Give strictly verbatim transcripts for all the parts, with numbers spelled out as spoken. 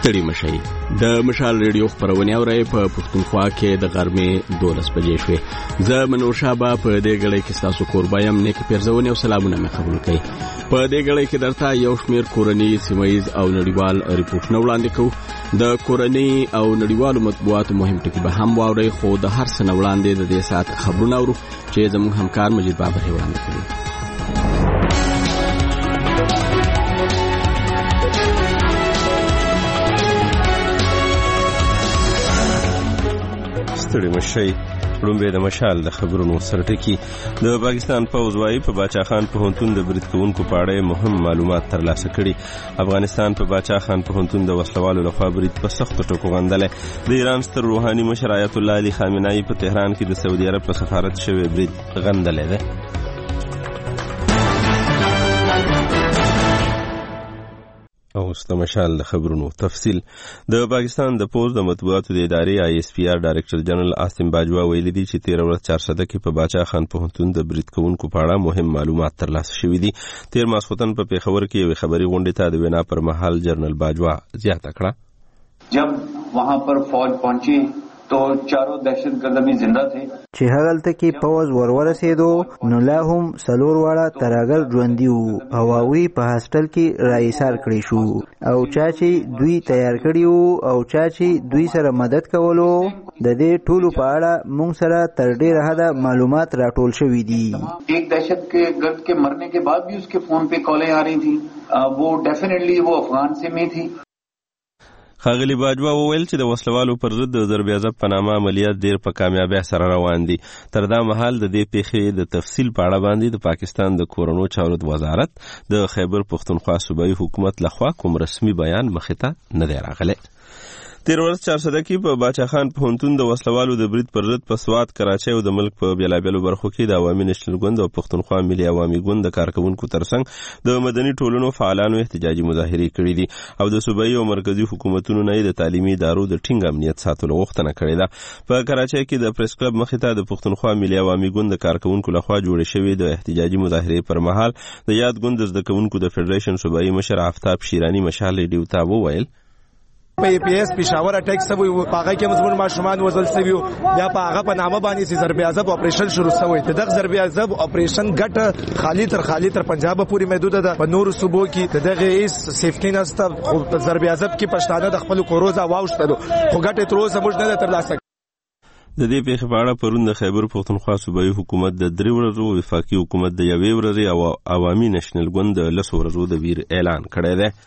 ستړي مشي د مشال ریډیو خبرونه اوري په پښتونخوا کې د غرمې دولس بجې شوې. زه منور شابه په دې غړي کې تاسو قربایم نیک پیرزونه او سلامونه مې قبول کړئ. په دې غړي کې درته یو شمېر کورنۍ سیمایز او نړیوال ریپورتونه وړاندې کوو. د کورنۍ او نړیوالو مطبوعاتو مهم ټکي به هم واوري، خو د هر څه وړاندې د دې سات خبرونه اورو چې زموږ همکار مجید بابر وړاندې کوي. ستړي مشي لومبه د مشال د خبرونو سرټکی. د پاکستان پوځ وايي په باچا خان پوهنتون د برید کوونکو په اړه مهم معلومات ترلاسه کړي. افغانستان په باچا خان پوهنتون د وسلوالو لخوا برید په سخت ټکو غندل. د ایران ستر روحاني مشر آیت الله علي خامنه‌ای په تهران کې د سعودي عرب په سفارت شوی برید غندل دی. او د مشال د خبرونو تفصیل. د پاکستان د پوز د مطبوعاتو د ادارې آی اس پی آر ډایرکټر جنرال عاصم باجوا ویلي دی چې تیر ورځ چارسده کې په باچا خان پوهنتون د برید کوونکو په اړه مهم معلومات ترلاسه شوي دي. تیر ماسخوتن په پیښور کې یو خبري غونډه ته د وینا پر مهال جنرال باجوا زیاته کړه. جب وہاں پر فوج پہنچی تو چاروں دہشت گرد بھی زندہ تھے. چې هغلته کې پوز ورورسېدو نو لا هم څلور واړه ترهګر ژوندي وو او هغوی په هاسټل کې راایسار کړي شو او چا چې دوی تیار کړي وو او چا چې دوی سره مدد کولو د دې ټولو په اړه موږ سره تر ډېره حده معلومات راټول شوي دي. ایک دہشت کے گرد کے مرنے کے بعد بھی اس کے فون پہ کالیں آ رہی تھیں، وہ ډیفینیټلی وہ افغان سے میں تھی. خاغلی باجوا وویل چې د وسلوالو پر ضد د ضرب عضب په نامه عملیات ډیر په کامیابی سره روان دي. تر دا مهال د دې پیښې د تفصیل په اړه باندې د پاکستان د کورونو چارو وزارت د خیبر پختونخوا صوبایي حکومت لخوا کوم رسمي بیان مخې ته نه دی راغلی. تیر ورځ چارسده کې په باچا خان پوهنتون د وسلوالو د برید پر ضد په سوات، کراچۍ او د ملک په بیلابیلو برخو کې د عوامي نېشنل ګوند او پښتونخوا ملي عوامي ګوند د کارکونکو ترڅنګ د مدني ټولنو فعالانو احتجاجي مظاهرې کړې دي او د صوبایي او مرکزی حکومتونو نه د تعلیمي ادارو د ټینګ امنیت ساتلو غوښتنه کړې ده. په کراچۍ کې د پریس کلب مخې ته د پښتونخوا ملي عوامي ګوند د کارکونکو لخوا جوړې شوې د احتجاجي مظاهرې پر مهال د یاد ګوند د زده کوونکو د فدریشن صوبایي مشر آفتاب شیرانی مشال ریډیو ته وویل په پی ایس پېښور اٹیک سوی و، په هغه کې زموږ ماشومان وژل سوي وو. بیا په هغه په نامه باندې چې ضرب عضب اپریشن شروع شوی. دغه ضرب عضب اپریشن ګټه خالی تر خالی تر پنجاب پورې محدود ده. په نورو صوبو کې دغه هیڅ سیفټي نشته. خو په ضرب عضب کې پښتانه د خپل کوروزه واوښتلو، خو ګټه تر اوسه موږ نه ترلاسه. د دې پیښې په اړه پرون د خیبر پختونخوا صوبایي حکومت د درې ورځو، وفاقي حکومت د یوې ورځې او عوامي نېشنل ګوند د لسو ورځو د ویر اعلان کړی دی.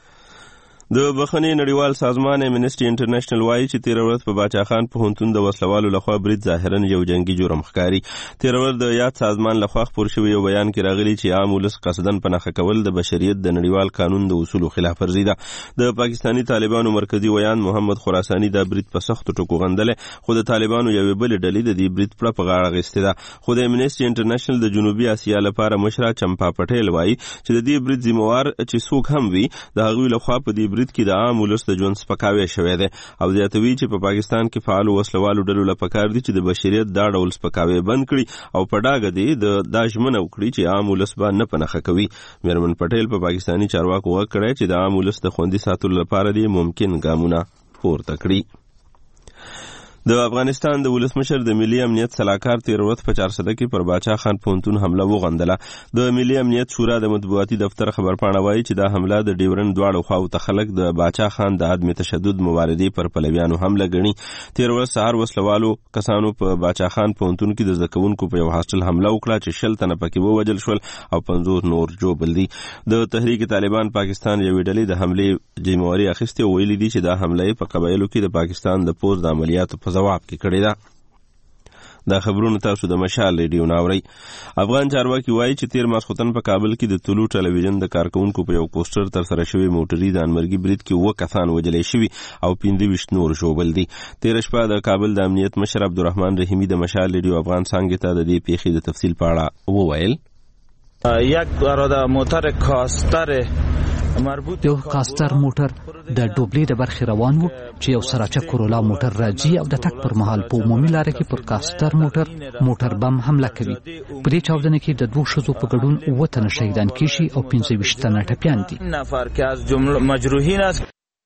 د بخښنې نړیوال سازمان امنیسټي انټرنیشنل وایي چې تیر ورځ په باچا خان پوهنتون د وسلوالو لخوا برید ظاهرا یو جنگي جرم ښکاري. تیر ورځ د یاد سازمان لخوا خپور شوی یو بیان کې راغلی چې عام ولس قصدن په نښه کول د بشریت د نړیوال قانون د اصولو خلاف ورزي ده. د پاکستاني طالبانو مرکزی ویان محمد خراساني دا برید په سختو ټکو غندل، خو د طالبانو یوې بلې ډلې د دې برید په غاړه اخیستې ده. خو د امنیسټي انټرنیشنل د جنوبي اسیا لپاره مشره چمپا پټیل وایي چې د دې برید ذمہوار چې څوک هم وي د هغوی لخوا په دې برید کې د عام ولس د ژوند سپکاوی شوی دی او زیاتوي چې په پاکستان کې فعال وسلوالو ډلو له پکار دي چې د بشریت دا ډول سپکاوی بند کړي او په ډاګه دي د دا ژمنه وکړي چې عام ولس به نه په نښه کوي. میرمن پټیل په پاکستاني چارواکو غږ کړی چې د عام ولس د خوندي ساتلو لپاره دي ممکن ګامونه پورته کړي. د افغانستان د ولسمشر د ملي امنیت صلاحکار تیر ورځ په چارسده کې پر باچا خان پوهنتون حمله وغندله. د ملي امنیت شورا د مطبوعاتي دفتر خبرپاڼه وایي چې دا حمله د ډیورن دواړو خواو ته خلک د باچا خان د عدم تشدد مبارزې پر پلویانو حمله ګڼي. تیر ورځ سهار وسلوالو کسانو په باچا خان پوهنتون کې د زده کوونکو په یو هاسټل حمله وکړه چې شل تنه پکې ووژل شول او پنځوس نور ژوبل دي. د تحریک طالبان پاکستان یوې ډلې د حملې ذمہواري اخیستې او ویلي دي چې دا حمله په قبایلو کې د پاکستان د پوز د عملیاتو په ځواب کې کړې ده. دا خبرونه تاسو د مشال ریډیو ناوري. افغان چارواکي وایي چې تیر ماسخوتن په کابل کې د طلوع ټلویزیون د کارکونکو په یو پوسټر تر سره شوی موټري ځانمرګي برید کې اووه کسان وژل شوي او پنځه ویشت نور ژوبل دي. تیر شپه د کابل د امنیت مشر عبدالرحمن رحیمي د مشال ریډیو افغان څانګې ته د دې پیښې د تفصیل په اړه وویل. یک اراده موټر کاستر یو کاستر موټر د ډوبلې د برخې روان وو چې یو سراچه کورولا موټر راځي او د تک پر مهال په عمومي لاره کې پر کاستر موټر موټر بم حمله کوي. په دې چاودنه کې د دوه ښځو په ګډون اووه تنه شهیدان کیږي او پنځه ویشت تنه ټپیان دي. نفر که از جمله مجروحین است.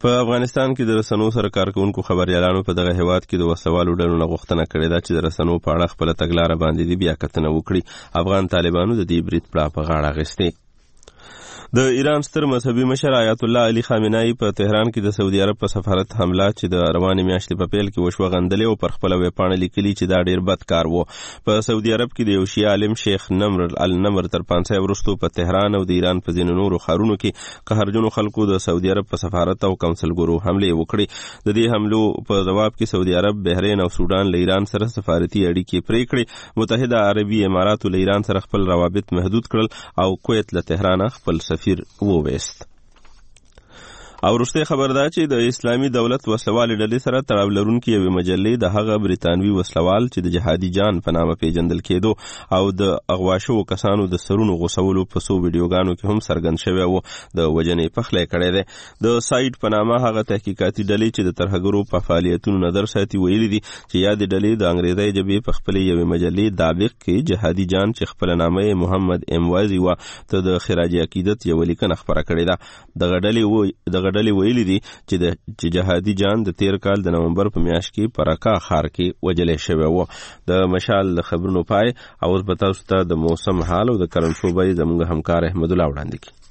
په افغانستان کې د رسنیو سره کارکونکو خبريالانو په دغه هیواد کې د وسوالو ډلو نه غوښتنه کړې ده چې د رسنیو په اړه خپل تګلارې باندې دی بیا کتنه وکړي. افغان طالبانو د دې برید پړه په غاړه اخیستې. د ایران ستر مذهبي مشر آیت الله علي خامنه‌ای په تهران کې د سعودي عرب په سفارت حمله چې د روانې میاشتې په پیل کې وشوه غندلې او پر خپل ویبپاڼه لیکلي چې دا ډیر بد کار و. په سعودي عرب کې د یو شیعه عالم شیخ نمر النمر تر پانسه ورستو په تهران او د ایران په ځینو نورو ښارونو کې قهرجنو خلکو د سعودي عرب په سفارت او کونسلګرو حمله وکړي. د دې حملو په جواب کې سعودي عرب، بحرین او سودان له ایران سره سفارتي اړیکې پرې کړې. متحده عربي امارات له ایران سره خپل روابط محدود کړل او کویت له تهران خپل سفیر وویست. او وروسته خبر ده چې د اسلامي دولت وسلوالې ډلې سره تړاو لرونکي یوې مجلې د هغه بریتانوي وسلوال چې د جهادي جان په نامه پیژندل کېدو او د اغوا شوو کسانو د سرونو غوڅولو په څو ویډیوګانو کې هم څرګند شوی و د وجنې پخلی کړی دی. د سایټ په نامه هغه تحقیقاتي ډلې چې د ترهګرو په فعالیتونو نظر ساتي ویلي دي چې یادې ډلې د انګریزي ژبې په خپلې یوې مجلې دابق کې جهادي جان چې خپل نامه محمد ام وازي و ته د خراج عقیدت یو لیکنه خبره کړې ده. دغه ډلې و دغه ډلې ویلي دي چې د جهادي جان د تیر کال د نومبر په میاشت کې پرکا ښار کې وجلې شوی و. د مشال د خبرونو پای او اوس به تاسو ته د موسم حال او د کرنسو بای زموږ همکار احمد الله وړاندې کړي.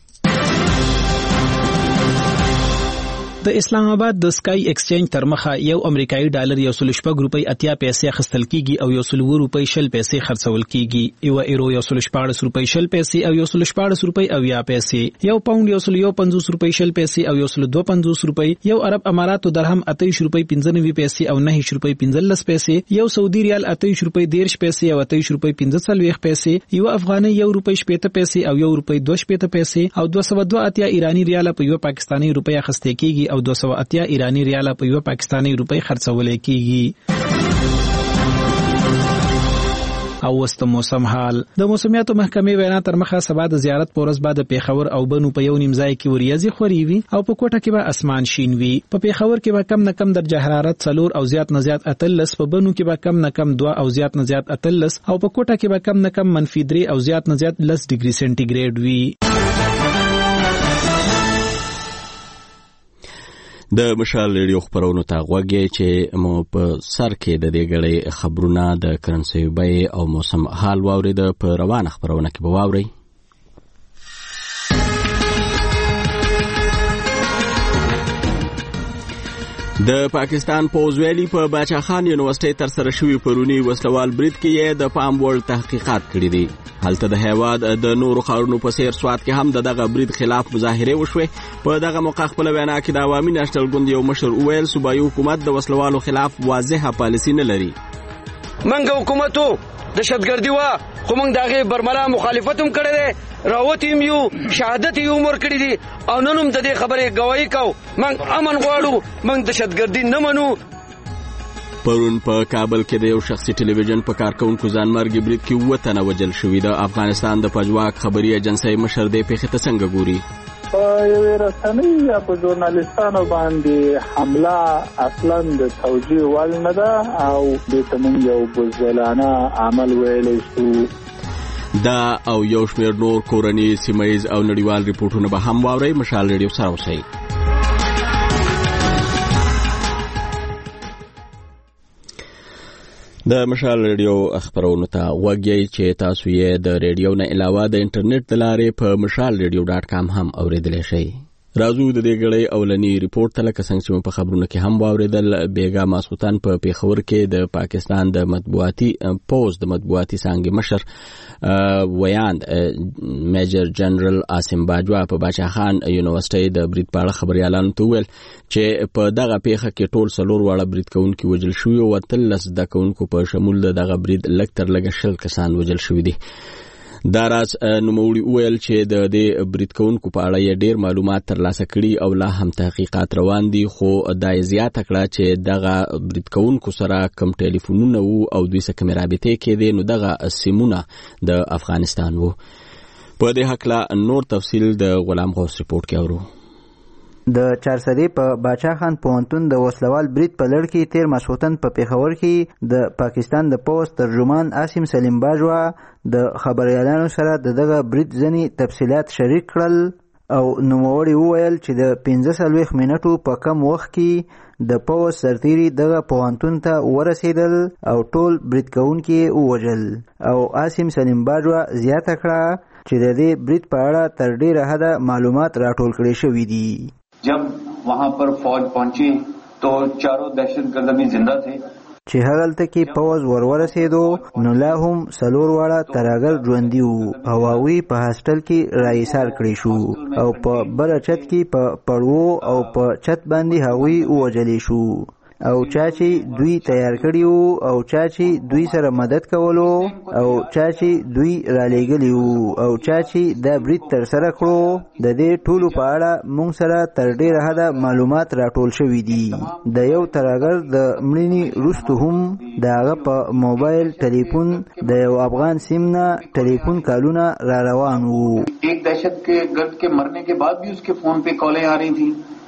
د اسلام آباد د سکای ایکسچینج تر مخه یو امریکایي ډالر یو سل شپږ روپۍ اتیا پیسې اخیستل کیږي او یو سل اووه روپۍ شل پیسې خرڅول کیږي. یو ایرو یو سل شپاړس روپۍ شل پیسې او یو سل شپاړس روپۍ اویا پیسې. یو پاوند یو سل یو پنځوس روپۍ شل پیسې او یو سل دوه پنځوس روپۍ. یو عرب اماراتو درهم اتهیش روپۍ پنځه نوي پیسې او نهه روپۍ پنځلس پیسې. یو سعودي ریال اتهیش روپۍ دېرش پیسې او اتهیش روپۍ پنځه څلوېښت پیسې. یو افغاني یو روپۍ شپېته پیسې او یو روپۍ دوه شپېته پیسې او دوه سوه دوه اتیا ایرانی ریال په یو پاکستاني روپۍ اخیستل کیږي او دوه سوه اتیا ایرانی ریال په یو پاکستاني روپۍ خرڅول کیږي. او وست موسم حال د موسمیاتو محکمې وینا تر مخه سبا د زیارت پورس بعد پیښور او بنو په یو نیم ځای کې وریځي خوري وي او په کوټه کې به اسمان شین وي. په پیښور کې به کم نه کم درجه حرارت څلور او زیات نه زیات اتلس، په بنو کې به کم نه کم دوه او زیات نه زیات اتلس او په کوټه کې به کم نه کم منفي درې او زیات نه زیات لس ډیګري سنټیګریډ وي. د مشال ریډیو خبرونو ته غوږی چې مو په سر کې د دې غړې خبرونه د کرنسي بیې او موسم حال واورید په روانه خبرونه کې به واورئ. د پاکستان پوز ویلي په باچا خان یونیورسيټي تر سره شوی پرونی وسلوال برید کې د پام وړ تحقیقات کړي دي. هلته د هیواد د نورو ښارونو په څیر سوات کې هم د دغه برید خلاف مظاهره وشوه. په دغه موقع خپل وینا کې د عوامي نېشنل ګوند یو مشر وویل صوبایي حکومت د وسلوالو خلاف واضحه پالیسي نه لري. منګه حکومتو دهشتګردي وا خو موږ دغه برملا مخالفت هم کړی دی، راوتیم یو شهادت یو عمر کړی دي او نن هم د دې خبرې گواهی کو. موږ امن غواړو، موږ دهشتګردي نه منو. پرون په کابل کې د یو شخصي ټلویزیون په کارکونکو ځانمرګي برید کې اووه تنه وژل شوي. د افغانستان د پجواک خبري ایجنسۍ مشر دې پیښې ته څنګه ګوري؟ په یوې رسنۍ یا په ژورنالستانو باندې حمله اصلا د توجیه وړ نه ده او دې ته موږ یو بزدلانه عمل ویلی شو. دا او یو شمېر نور کورني سیمهیز او نړیوال ریپورټونه به هم واورئ. مشال ریډیو سره اوسئ. د مشال ریډیو خبرونو ته غوږی چې تاسو یې د ریډیو نه علاوه د انټرنیټ د لارې په مشال ریډیو ډاټ کام هم اوریدلی شئ. راځو د دې غړې اولنی ریپورت ته لکه څنګه چې په خبرونو کې هم واوریدل. بیګا ماسخوتن په پیښور کې د پاکستان د مطبوعاتي پوز د مطبوعاتي څانګې مشر ویاند میجر جنرال عاصم باجوا په باچا خان یونیورسيټي د برید په اړه خبريالانو ته ویل چې په دغه پیښه کې ټول څلور واړه برید کوونکي وژل شوي او اتلس د کوونکو په شمول دغه برید لږ تر لږه شل کسان وژل شوي دي. دا راز نوموړي وویل چې د دې برید کوونکو په اړه یې ډېر معلومات ترلاسه کړي او لا هم تحقیقات روان دي، خو دا یې زیاته کړه چې دغه برید کوونکو سره کم ټلیفونونه وو او دوی سره کومې رابطې کېدې نو دغه سیمونه د افغانستان وو. په دې هکله نور تفصیل د غلام غوث ریپورټ کې اورو. د چارسدې په باچا خان پوهنتون د وسلوال برید په لړ کې تیر ماسخوتن په پیښور کې د پاکستان د پوز ترجمان عاصم سلیم باجوا د خبريالانو سره د دغه برید ځینې تفصیلات شریک کړل او نوموړي وویل چې د پنځه څلوېښت منټو په کم وخت کې د پوځ سرتیري دغه پوهنتون ته ورسېدل او ټول برید کوونکي یې ووژل. او عاصم سلیم باجوه زیاته کړه چې د دې برید په اړه تر ډېره حده معلومات راټول کړي شوي دي. जब वहां पर फौज पहुंची तो चारों दहशतगर्द भी जिंदा थे. چې هغلته کې پوځ ورورسېدو نو لا هم څلور واړه ترهګر ژوندي وو او هغوی په هاسټل کې راایسار کړي شو او په بله چت کې په پړوو او په چت باندې هغوی ووژلی شو. او چا چې دوی تیار کړي وو او چا چې دوی سره مدد کولو او چا چې دوی رالیږلي وو او چا چې دا برید ترسره کړو د دې ټولو په اړه موږ سره تر ډېره حده معلومات راټول شوي دي. د یو ترهګر د مړینې وروسته هم د هغه په موبایل ټلیفون د یو افغان سیم نه ټلیفون کالونه را روان وو. ایک دهشت کے گرد کے مرنے کے بعد بھی اس کے فون پہ کالیں آ رہی تھیں.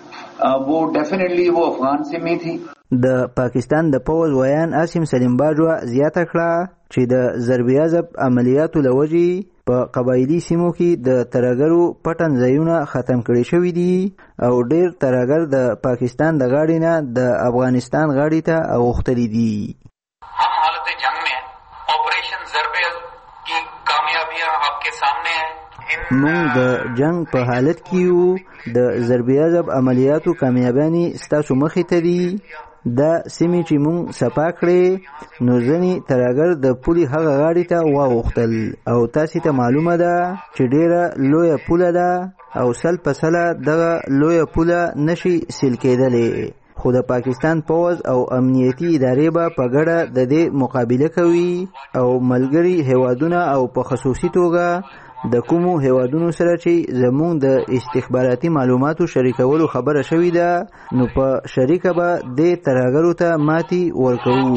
وہ ڈیفینیٹلی وہ افغان سیم ہی تھی. د پاکستان د پوځ ویان عاصم سلیم باجوه زیاته کړه چې د ضربې عضب عملیاتو له وجې په قبایلي سیمو کې د ترهګرو پټن ځایونه ختم کړي شوي دي او ډېر ترهګر د پاکستان د غاړې نه د افغانستان غاړې ته اوښتلي دي. हम हालत जंग में हैं. ऑपरेशन ضربे की कामयाबियां आपके सामने हैं. مونږ د جنگ په حالت کې یو. د ضربې عضب عملیاتو کامیابیانې ستاسو مخې ته دي. دا سیمې چې مونږ صفا کړې نو ځینې ترهګر د پولې هغه غاړې ته واوښتل او تاسې ته معلومه ده چې ډېره لویه پوله ده او سل په سله دغه لویه پوله نشي سیل کېدلی. خو د پاکستان پوځ او امنیتي ادارې به په ګډه د دې مقابله کوي او ملګري هیوادونه او په خصوصي توګه د کومو هیوادونو سره چې زموږ د استخباراتي معلوماتو شریکولو خبره شوې ده نو په شریکه به دې ترهګرو ته ماتې ورکوو.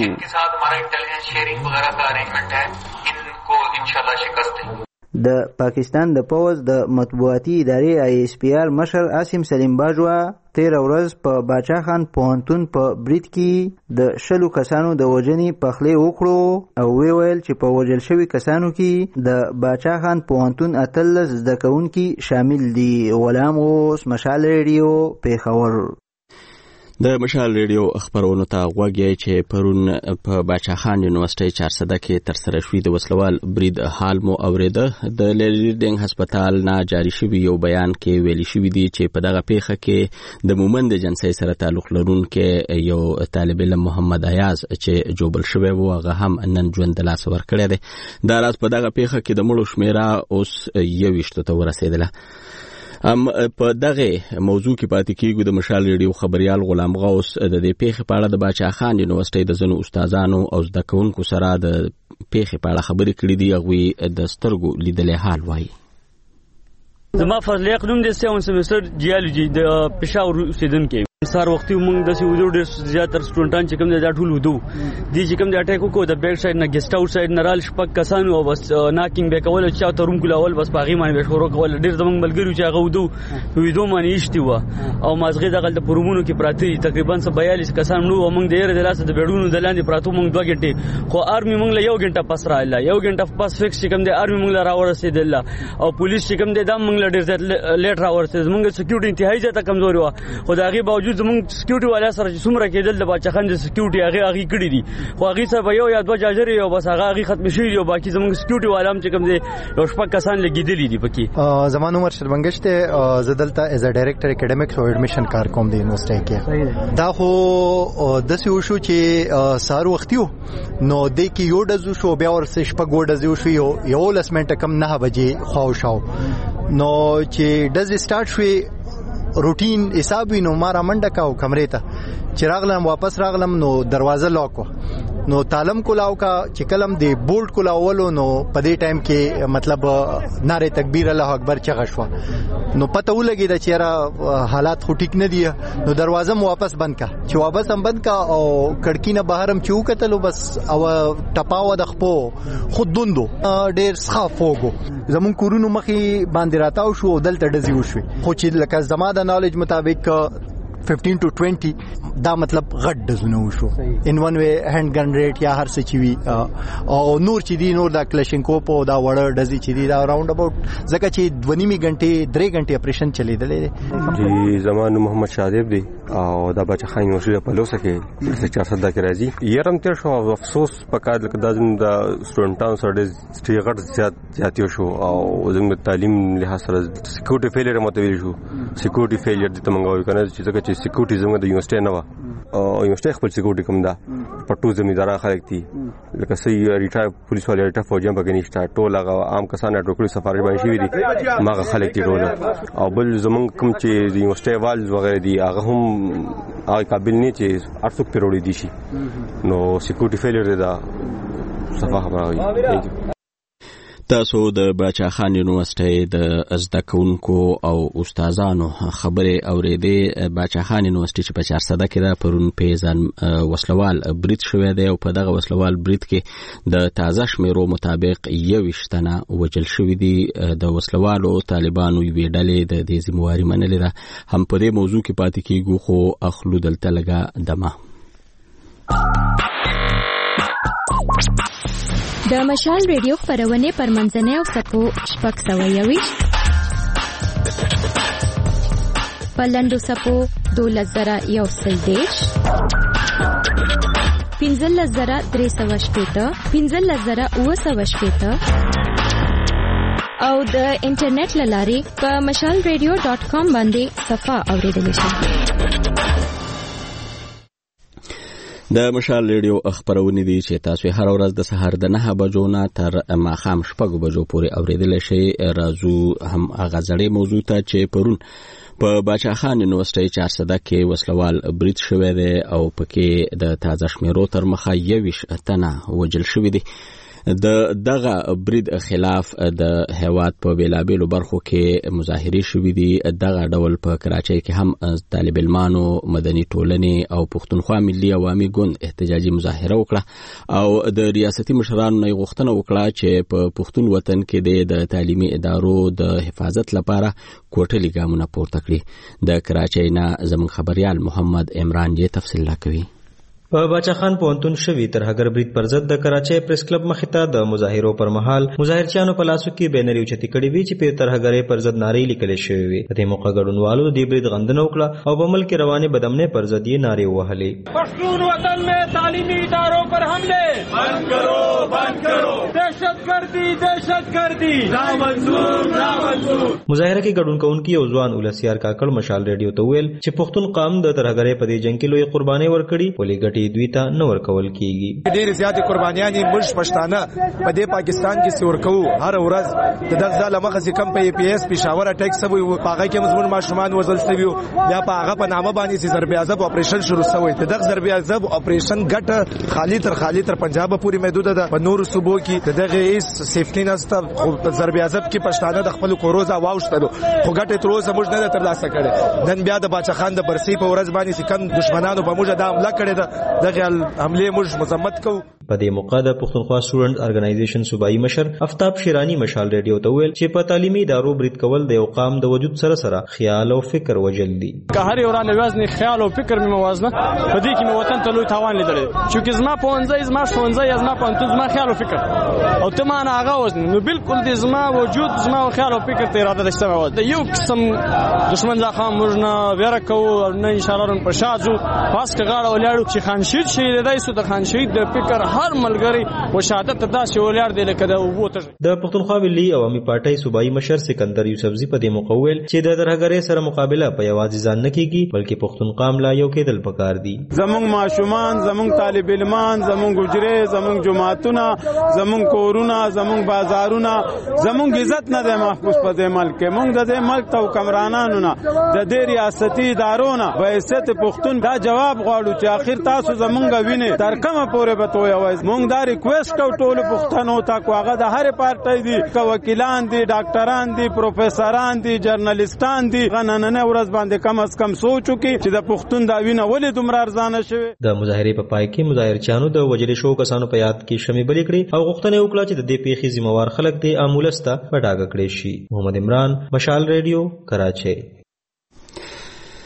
د پاکستان د پوځ د مطبوعاتي ادارې آی ایس پی آر مشر عاصم سلیم باجوه تیره ورځ په باچا خان پوهنتون په برید کې د شلو کسانو د وژنې پخلی وکړو او وی ویل چې په وژل شوي کسانو کې د باچا خان پوهنتون اتلس زده کوونکي شامل دي. غلام اوس، مشال ریډیو، پیښور. د مشال ریډیو خبرونو ته غوږ یې چې پرون په باچا خان یونیورسيټي چارسده کې ترسره شوی د وسلوال برید حال مو اوریده. د لیډینګ هسپتال نه جاری شوی یو بیان کې ویلي شوی دی چې په دغه پیښه کې د مومند جنسي سره تعلق لرونکي یو طالب علم محمد ایاز چې جوبل شوی و هغه هم نن ژوند د لاس ورکړی دی. دا راز په دغه پیښه کې د مړو شمیره اوس یوویشتو ته ورسېدله. ام په دغه موضوع کې پاتې کېږو. د مشال ریډیو خبريال غلام غوث د دې پیښې په اړه د باچا خان یونیورسيټي د ځینو استادانو او زده کوونکو سره د پیښې په اړه خبرې کړې دي. هغوی د سترګو لیدلې حال وایي. زما فضلیق نوم دی سیون سمستر جیالوجي د پېښور اوسیدونکی. سار وختي موږ د سیودو ډېر زیاتره سټوډنټان چې کوم د ټول ودو دي چې کوم د اٹیک کو د بیک سایډ نه ګیسټ اوټ سایډ نه رال شپک کسانو او بس ناکینګ به کول چې تا روم کولاول بس باغی باندې به شروع کول. ډېر زمونږ ملګری چې هغه ودو ودو باندې ایشتي و او مازغه دغه د پرومونو کې پراتی تقریبا بیالیس کسان نو موږ د یره د لاس د بیډونو د لاندې پراتو موږ دوه غنټې خو آرمي موږ له یو غنټه پس را الله یو غنټه پس فکس چې کوم د آرمي موږ را ورسېدل او پولیس چې کوم د دام موږ ډېر لیټ را ورسېد. موږ سکیورټي انتهایی ځته کمزوري و خو دا غي باوجود موږ سکیورټي والا سره چې څومره کېدل د باچا خان د سکیورټي هغه هغه کړی دي خو هغه سره یو یا دوه جاجري او بس هغه هغه ختم شوی دی. باقي زموږ سکیورټي والا هم چې کوم دي یو شپږ کسان لګیدلی دي پکې. زمان عمر شرمنګشته زدلتا از ا ډایریکټر اکیډمیکس او ایډمیشن کار کوم دی یونیورسيټي کې. دا خو د سی وشو چې سار وختیو نو د کې یو دزو شو بیا ورسې شپږ وډزو شو یو یو لسمنټ کم نه بجې خو شاو نو چې دز سٹارټ شوی روټین حساب وینو ما را منډه کاو کمرې ته چې راغلم واپس راغلم نو دروازه لاک و نو تعلم کولاو کا چې کلم دی بولټ کولاولو نو په دې ټایم کې مطلب ناره تکبیر الله اکبر چغه شو نو پته ولګی دا چیرې حالات خو ټیک نه دي نو دروازه مو واپس بند کا چې واپس هم بند کا او کڑکی نه بهرم چو کتلو بس او ټپاو د خپو خود دوندو ډیر ښافوګو زمون کورونو مخې باندې راتاو شو دلته ډزی وشو خو چې لکه زما د نالج مطابق fifteen to twenty دا مطلب غټ دزونه وشو ان ون وی هاند ګن ریټ یا هر څه چی وی او نور چې دی نور دا کلشینکوف او دا وړ ډزي چې دی دا راوند اباوت ځکه چې دونیمه غنټه درې غنټه اپریشن چلیدلې دی زمان محمد شادیب دی او دا بچا خاين وشو په لوسه کې چې چار صد کې راځي يرم تیر شو افسوس پکار لکه د د سټوډنټانو سره ډېر غټ زیات زیات شو او زموږ تعلیم له سره سکیورټي فیلیر متوي شو سکیورټي فیلیر د تمنګوي کنه چې څنګه چې سکیورټي زموږ د یونیورسيټي نه و او یونیورسيټي خپل سکیورټي کوم دا پټو زمیدار خلک دي لکه سي ریټایر پولیس والے ریټایر فوجیان بګنی شته ټول هغه عام کسان ټوکړي سفارش باندې شي دي ماغه خلک دي ټول او بل زموږ کوم چې د یونیورسيټي والز وغیرہ دي هغه هم هغه قابل نه چې اړسوک پیروړي دي شي نو سکیورټي فیلیر دا صفه خبره تاسو د باچا خان یونیورسيټي د زده کوونکو او استادانو خبره اوریدې باچا خان یونیورسيټي چې په چار صد کې دا پرون پیزان وسلوال برید شوی دی او په دغه وسلوال برید کې د تازه شمیرو مطابق یوویشت تنه وژل شوي دي د وسلوالو طالبانو یوې ډلې د دې ذمہواري منلې ده هم په دې موضوع کې پاتې کیږو خو اخلو دلته لګه دمه د مشال ریډیو خبرونه پر منځنۍ او سپو شپږ سوه یوویشت په لنډو سپو دولس زره یو سل دېرش پنځلس زره درې سوه شپېته پنځلس زره اووه سوه شپېته او د انټرنیټ له لارې په مشال ریډیو ډاټ کام باندې صفحه اوریدلی شئ د مشال ریډیو خبرونه دي چې تاسو هر ورځ د سحر د نه بجو نه تر ماښام شپږ بجو پورې اوریدل شئ راځو هم هغه ځړې موضوع ته چې پرون په باچا خان یونیورسيټي چار صد کې وسلوال برید شوی دی او پکې د تازه شمیرو تر مخه یوویشت تنه وژل شوي دي د دغه برید خلاف د هیواد په بیلابیلو برخو کې مظاهرې شوې دي دغه ډول په کراچۍ کې هم طالب علمانو مدني ټولنې او پښتونخوا ملي عوامي ګوند احتجاجي مظاهره وکړه او د ریاستي مشرانو نه غوښتنه وکړه چې په پښتون وطن کې د تعلیمي ادارو د حفاظت لپاره کوټلي ګامونه پورته کړي د کراچۍ نه زموږ خبريال محمد عمران یې تفصیل راکوي په باچا خان پوهنتون شوی ترهګر برید پر ضد د کراچۍ پریس کلب مخې ته د مظاهرو پر مهال مظاهرچیانو په لاسو کې بینر اوچتې کړي وي چې په ترهګرۍ پر ضد نارې لیکلې شوې وي په دې موقع ګډونوالو د دې برید غندنه وکړه او په ملک کې روانې بدامنۍ پر ضد یې نارې ووهلې پښتون وطن میں تعلیمی اداروں پر حملے بند کرو بند کرو دہشت گردی دہشت گردی نامنظور نامنظور مظاهره کې ګډون کوونکي یو ځوان ولسیار کاکړ مشال ریډیو ته ویل چې پښتون قام د ترهګرۍ په دې جنگ کې لوی قرباني ورکړي ولې ګټې دوی ته نه ورکول کیږي ډېر زیات قربانيانې موږ پښتانه په دې پاکستان کې سور کوو هر ورځ د دغه ځاله مخه کم په پی ایس پېښور اٹیک سوی هغه کې مزمن ماشومان وزل سوي بیا په هغه په نامه باندې چې ضرب عذاب اپریشن شروع شوی د دغه ضرب عذاب اپریشن ګټه خالی تر خالی تر پنجاب پورې محدود ده په نور صوبو کې دغه هیڅ سیفټی نشته ضرب عذاب کې پښتانه د خپل کوروزا واوښتلو خو ګټه تر اوسه موږ نه ترلاسه کړې نن بیا د باچا خان د برسي په ورځ باندې چې کم دشمنانو په موږ د حمله کړې ده دغه حمله موږ مذمت کوو په دې موقع د پښتونخوا سټوډنټ ارګنایزیشن صوبایي مشر افتاب شیرانی مشال ریډیو ته ویل چې په تعلیمي ادارو برید کول د یو قام د وجود سره سره خیال او فکر وجل دي که هر یو رانه وزن خیال او فکر می موازنه په دې کې مې وطن ته لوی تاوان لیدل چې زما په ونځي زما شونځي زما په انتو زما خیال او فکر او ته ما نه هغه وزن نو بالکل د زما وجود زما خیال او فکر ته اراده دشته و د یو قسم دشمن ځخه موږ نه ویره کوو نه ان شاء الله په شازو پاس کې غاړه ولاړو چې خانشید شي د دایسو د خانشید د فکر هر ملګری و شهادت ته داسې ولاړ دی لکه د اوبو ته د پښتونخوا ملي عوامي پارټۍ صوبایي مشر سکندر یوسفزي په دې موقع ویل چې د ترهګرۍ سره مقابله په یوازې ځان نه کیږي بلکې پښتون قام لا یو کېدل پکار دي زمونږ ماشومان زمونږ طالب علمان زمونږ ګجرې زمونږ جماعتونه زمونږ کورونه زمونږ بازارونه زمونږ عزت نه دی محفوظ په دې ملک کې مونږ د دې ملک ته حکمرانانو نه د دې ریاستي ادارو نه په حیثیت پښتون دا جواب غواړو چې آخر تاسو زمونږ وینئ تر کومه پورې به تویوئ مونږ دا ریکویسټ کوو ټولو پښتنو ته کو هغه د هرې پارټۍ دي که وکیلان دي ډاکټران دي پروفیسران دي جرنالیستان دي هغه نننۍ ورځ باندې کم از کم سوچ وکړي چې د پښتون دا وینه ولې دومره ارزانه شوې د مظاهرې په پای کې مظاهرچیانو د وژل شوو کسانو په یاد کې شمې بلې کړې او غوښتنه وکړه چې د دې پیښې ذمہوار خلک دې امولس ته په ډاګه کړی شي محمد عمران مشال ریډیو کراچۍ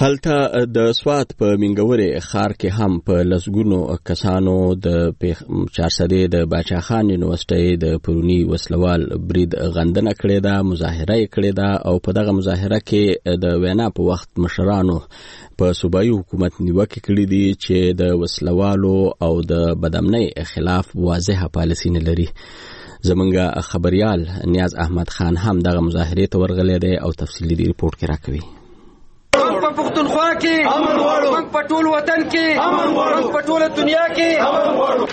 هلته د سوات په منګورې ښار کې هم په لسګونو کسانو د چارسدې د باچا خان یونیورسيټي د پرونی وسلوال برید غندنه کړې ده، مظاهره یې کړې ده او په دغه مظاهره کې د وینا په وخت مشرانو په صوبایي حکومت نیوکې کړې دي چې د وسلوالو او د بدامنۍ خلاف واضحه پالیسي نه لري. زمونږ خبريال نیاز احمد خان هم دغه مظاهرې ته ورغلی دی او تفصیلي ریپورت کې راکوي. په پښتونخوا کې امن غواړو، موږ په ټول وطن کې امن غواړو، موږ په ټول دنیا کې امن غواړو.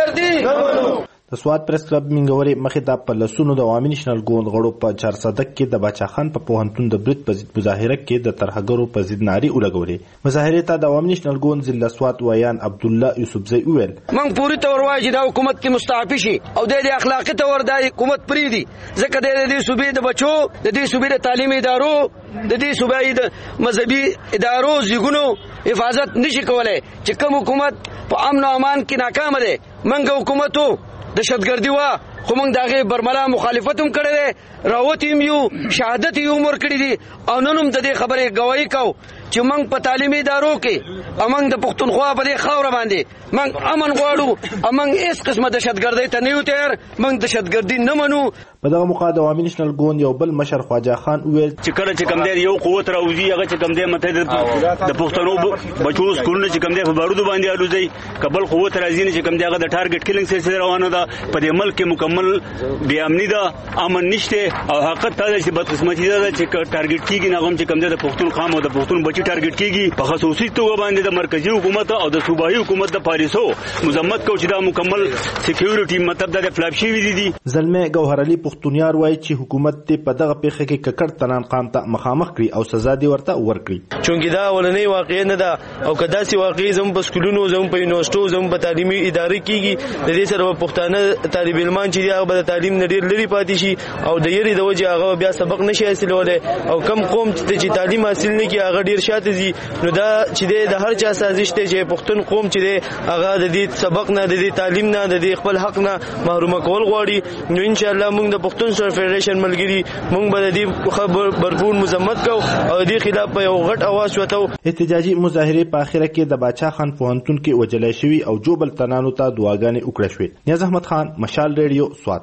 دهشتګردي د سوات پریس کلب منګورې مخې ته په لسونو د عوامي نېشنل ګوند غړو په چارصدک کې د باچا خان په پوهنتون د برید په ضد مظاهره کې د ترهګرو په ضد نارې ولګولې. مظاهرې ته د عوامي نېشنل ګوند ضلع سوات ویان عبدالله یوسفزی وویل موږ پوری تور وایو چې دا حکومت کې مستعفي شي او د اخلاقي تور د حکومت پریدي، ځکه د دې صوبې د بچو د دې صوبې د تعلیمي ادارو د دې صوبې د مذهبي ادارو زیګونو حفاظت نشي کولای چې کوم حکومت په امن او امان کې ناکام دی. منګه حکومتو دهشتګردي وا خو موږ دغه برملا مخالفت هم کړی دی، راوت هم یو شهادت یې عمر کړی دي او نن هم د دې خبرې گواهی کوو چې موږ په تعلیمي ادارو کې موږ د پښتونخوا په دې خاوره باندې موږ امن غواړو او موږ هیڅ قسمه دهشتګردۍ ته نه یو تیار، موږ دهشتګردي نه منو. په دغه موقع د عوامي نېشنل ګوند یو بل مشر خواجه خان وویل چې کله چې کوم دی یو قوت راوځي هغه چې کوم دی مته د پښتنو بچو سکولونه چې کوم دی په بارودو باندې الوځي، کبل قوت راځي نه چې کوم دی هغه د ټارګټ کیلینګ سلسله روانه ده. په دې ملک کې مکمل بې امني ده، امن نشته او حقیقت دا چې بدقسمتي ده چې ټارګټ کیږي نه غوم چې کوم دی د پښتون قوم او د پښتون بچي ټارګټ کیږي. په خصوصي توګه باندې د مرکزی حکومت او د صوبایي حکومت د پالیسو مزمت کو چې دا مکمل سکیورټي مطلب د فلاپشي وی دي. زلمه گوهر علي پښتونیار وایي چې حکومت ته په دغه پیښه کې ککړ تنان قام ته مخامخ کړي او سزا دی ورته ورکړي. چونګې دا ولنې واقع نه ده او کدا سي واقع زم په سکولونو زم په یونیورسيټو زم په تعلیمي ادارې کېږي د دې سره پښتانه طالب علمان چې هغه به تعلیم نه ډیر لري پاتې شي او د یری د وجه هغه بیا سبق نشي حاصلولای او کم قوم چې تعلیم حاصل نه کوي هغه ډیر شاته زی. نو دا چې د هر چا سازش ته چې پښتون قوم چې هغه د دې سبق نه د دې تعلیم نه د دې خپل حق نه محروم کول غواړي. نو ان شاء الله موږ د پښتون سر فدریشن ملګری موږ به د دې خبر برپور مذمت کوو او د خلاف په یو غټ اواز وتو. احتجاجي مظاهره په اخره کې د باچا خان پوهنتون کې وجلای شوی او جوبل تنانو ته دعاګانې وکړې شوې. نیاز احمد خان، مشال ریډیو، سوات.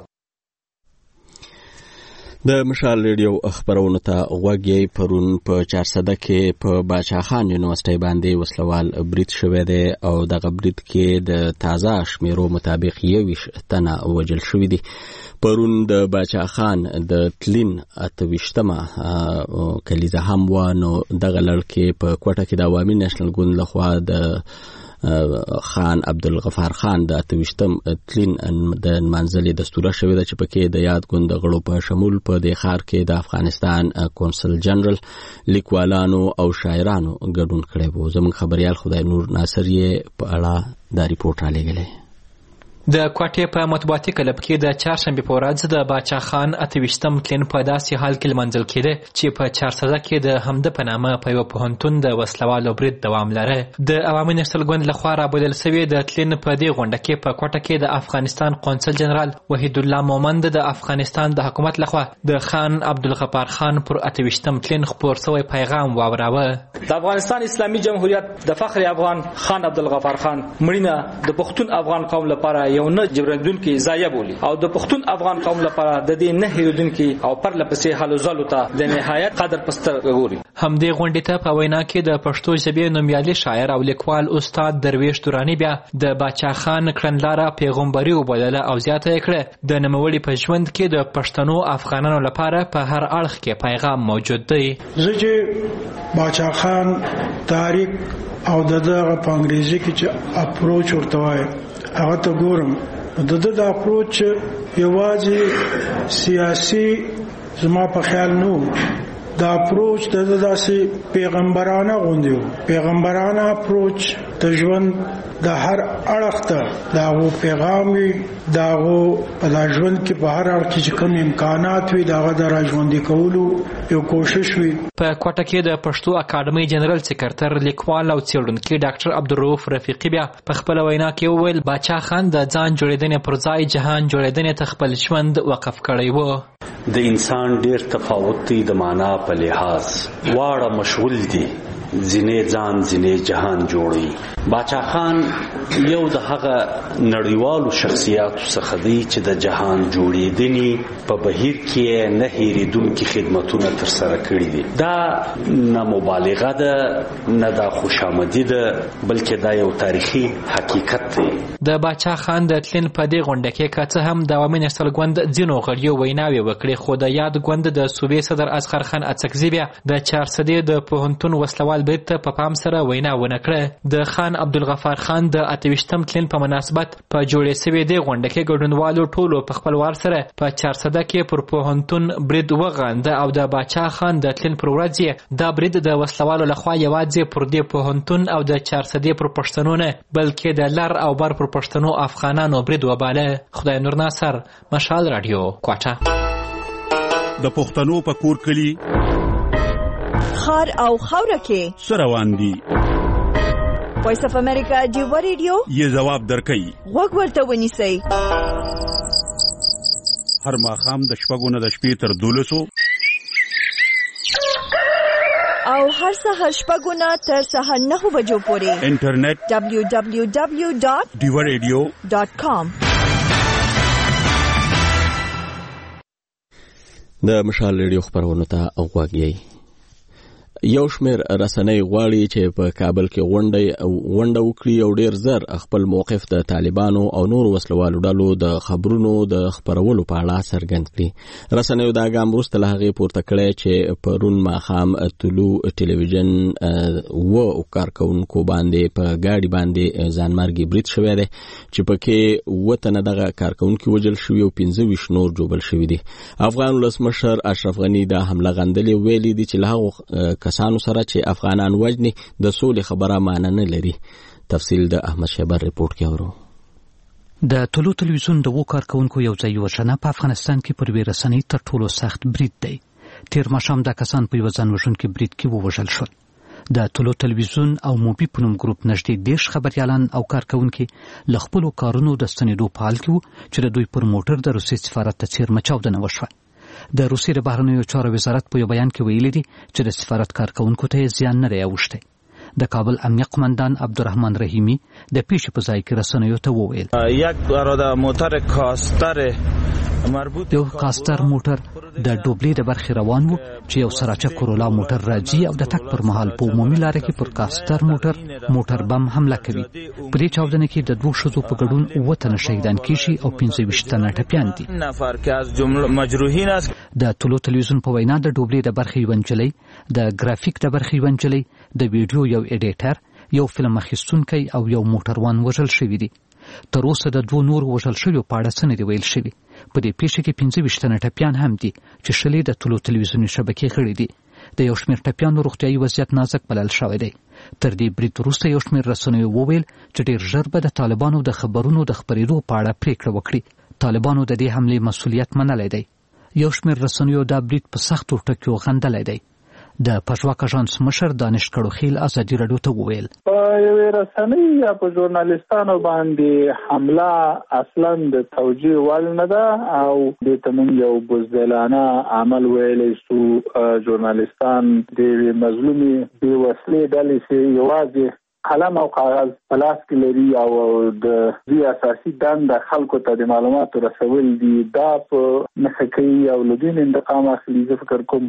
د مشال ریډیو خبرونو ته غوږی پرون په چارسده کې په باچا خان یونیورسيټي باندې وسلوال برید شوی دی او دغه برید کې د تازه شمیرو مطابق یویش تنه وجل شوی دی. پرون د باچا خان د تلین اتویشتمه کلیزه هم و نو دغه لړ په کوټه کې د عوامي نېشنل ګوند لخوا د خان عبدالغفار خان د اتویشتم تلین د منځلي دستور شوی د چې پکې د یاد ګوند غړو په شمول په د خار کې د افغانستان کونسل جنرال لیکوالانو او شاعرانو ګډون کړی وو. زموږ خبريال خدای نور ناصر یې په اړه دا ریپورت را لېږلی. د کوټې په مطبوعاتي کلب کې د چهارشنبې په ورځ د باچا خان اتویشتم تلین په داسې حال کې لمانځل کېده چې په چارسده کې د همده په نامه په یوه پوهنتون د وسلوالو برید دوام لره. د عوامي نېشنل ګوند لخوا رابلل سوي د تلین په دې غونډه کې په کوټه کې د افغانستان قونسل جنرال وحید الله مومند د افغانستان د حکومت لخوا د خان عبدالغفار خان پر اتویشتم تلین خپور سوی پیغام واوراوه. د افغانستان اسلامي جمهوریت د فخر افغان خان عبدالغفار خان مړینه د پښتون افغان قوم لپاره یو نه جبرندونکي ضایع بولي او د پښتون افغان قوم لپاره د دې نه هیرودونکي او پرلپسې حل زالو ته د نهایت قدر پستر ګوري. همدې غونډې ته په وینا کې د پښتو ژبې نومیالي شاعر او لیکوال استاد درویش دورانی بیا د باچا خان کړنلاره پیغمبري وبلله او زیاته یې کړه د نوموړي په ژوند کې د پښتنو افغانانو لپاره په هر اړخ کې پیغام موجود دی. زه چې باچا خان تاریخ او دغه په انګریزي کې چې اپروچ ورته وایي هغه ته ګورم د د اپروچ یوازې سیاسي زما په خیال نو دا اپروچ د داسې پیغمبرانه غوندیو پیغمبرانه اپروچ د ژوند د هر اړخ ته داغو پیغام وي داغو په دا ژوند کې په هر اړخ کې کوم امکانات وي داغه د راژوندي کولو یو کوشش وي. په کوټه کې د پښتو اکاډمۍ جنرال سکرټر لیکوال او څېړونکی ډاکټر عبدالرؤف رفیقي بیا په خپل وینا کې وویل باچا خان د ځان جوړېدنې پر ځای جهان جوړېدنې ته خپل ژوند وقف کړی و. د انسان ډیر تفاوت دی د معنا په لحاظ واړه مشغول دي ځینې ځان ځینې جهان جوړي. باچا خان یو د هغه نړیوالو شخصیاتو څخه دی چې د جهان جوړېدنې په بهیر کې نه هېرېدونکي خدمتونه ترسره کړي دي. دا نه مبالغه ده نه دا خوشامدي ده، بلکې دا یو تاریخي حقیقت دی. د باچا خان د تلین په دې غونډه کې که څه هم د عوامي نېشنل ګوند ځینو غړیو ویناوې وکړې، خو د یاد ګوند د صوبې صدر اصغر خان اڅکزي بیا د چارسدې د پوهنتون وسلوال برید ته په پام سره وینا ونه کړه. د خان عبدالغفار خان د اته ویشتم تلین په مناسبت په جوړې سوې دې غونډه کې ګډونوالو ټولو په خپل وار سره په چارسده کې پر پوهنتون برید وغانده او د باچا خان د تلین پر ورځ دا برید د وسلوالو لخوا یوازې پر دې پوهنتون او د چارسدې پر پښتنو نه بلکې د لر او بر پر پښتنو افغانانو برید وباله. خدای نور ناصر، مشال رادیو، کوټه. د پښتنو په کور کلی خار او خاوره کې سروان دي. وایس اف امریکا دیو ریډیو یې جواب درکړي. وګ ورته ونیسئ. هر ماښام د شپږو نه د شپې تر دولسو او هر سهار شپږو نه تر سهار نهو بجو پورې انټرنیټ دبلیو دبلیو دبلیو ډاټ دیو ریډیو ډاټ کام. د مشال ریډیو خبرونو ته غوږ یې. یو شمېر رسنۍ غواړي چې په کابل کې غونډه وکړي او ډېر زر خپل موقف د طالبانو او نورو وسلوالو ډلو د خبرونو د خپرولو په اړه څرګند کړي. رسنیو دا ګام وروسته له هغې پورته کړی چې پرون ماښام طلوع ټلویزیون اووه کارکوونکو باندې په ګاډي باندې ځانمرګي برید شوی دی چې پکې اووه تنه دغه کارکوونکي وژل شوي او پنځه ویشت نور ژوبل شوي دي. افغان ولسمشر اشرف غني دا حمله غندلې ویلي دي چې له هغو کسانو سره چې افغانان وژني د سولې خبره معنی نه لري. تفصیل د احمد شیبر ریپورت کې اورو. د طلوع تلویزیون د وو کارکوونکو یو ځای وژنه په افغانستان کې پر وې رسنۍ تر ټولو سخت برید دی. تیر ماښام دا کسان په یوه ځان وژونکي برید کې ووژل شول. د طلوع تلویزیون او موبي په نوم ګروپ نږدې دېرش خبریالان او کارکوونکي له خپلو کارونو د ستنېدو په حال کې وو چې د دوی پر موټر د روسیې سفارت ته څیرمه چاودنه وشوه. د روسیې د بهرنیو چارو وزارت په یو بیان کې ویلي دي چې د سفارت کارکوونکو ته زیان نه دی اوښتی. د کابل امنیه قماندان عبدالرحمن رحیمی د پیښې په ځای کې رسنیو ته وویل یک اراده موټر کاستر مربوط یو کاستر موټر د ډوبلې د برخې روان وو چې یو سراچه کورولا موټر راځي او د تک پر مهال په عمومي لاره کې پر کاستر موټر موټر بم حمله کوي. په دې چاودنه کې د دوه ښځو په ګډون اووه تنه شهیدان کیږي او پنځه ویشت تنه ټپیان دي. نفر که از جمله مجروحین است. د طلوع تلویزیون په وینا د ډوبلې د برخې یوه نجلۍ، د ګرافیک د برخې یوه نجلۍ، د ویډیو یو ایډیټر، یو فلم اخیستونکی او یو موټروان وژل شوي دي. تر اوسه د دوه نور وژل شویو په اړه څه نه دي ویل شوي. په دې پیښه کې پنځه ویشت تنه ټپیان هم دي چې شلې د طلوع تلویزیوني شبکې غړي دي. د یو شمېر ټپیانو روغتیایي وضعیت نازک بلل شوی دی. تر دې برید وروسته یو شمېر رسنیو وویل چې ډېر ژر به د طالبانو د خبرونو د خپرېدو په اړه پریکړه وکړي. طالبانو د دې حملې مسؤلیت منلی دی. یو شمېر رسنیو دا برید په سختو ټکیو غندلی دی. د پژواک اژانس مشر دانش کړوخیل ازادي راډیو ته وویل په یوې رسنۍ یا په ژورنالیستانو باندې حمله اصلا د توجیه وړ نه ده او دې ته موږ یو بزدلانه عمل ویلی شو. ژورنالیستان د یوې مظلومې بې وسلې ډلې چې یوازې قلم او کاغذ په لاس کې لري او د دوی اساسي دنده خلکو ته د معلوماتو رسول دي، دا په نښه کوي او له دوی نه انتقام اخلي. زه فکر کوم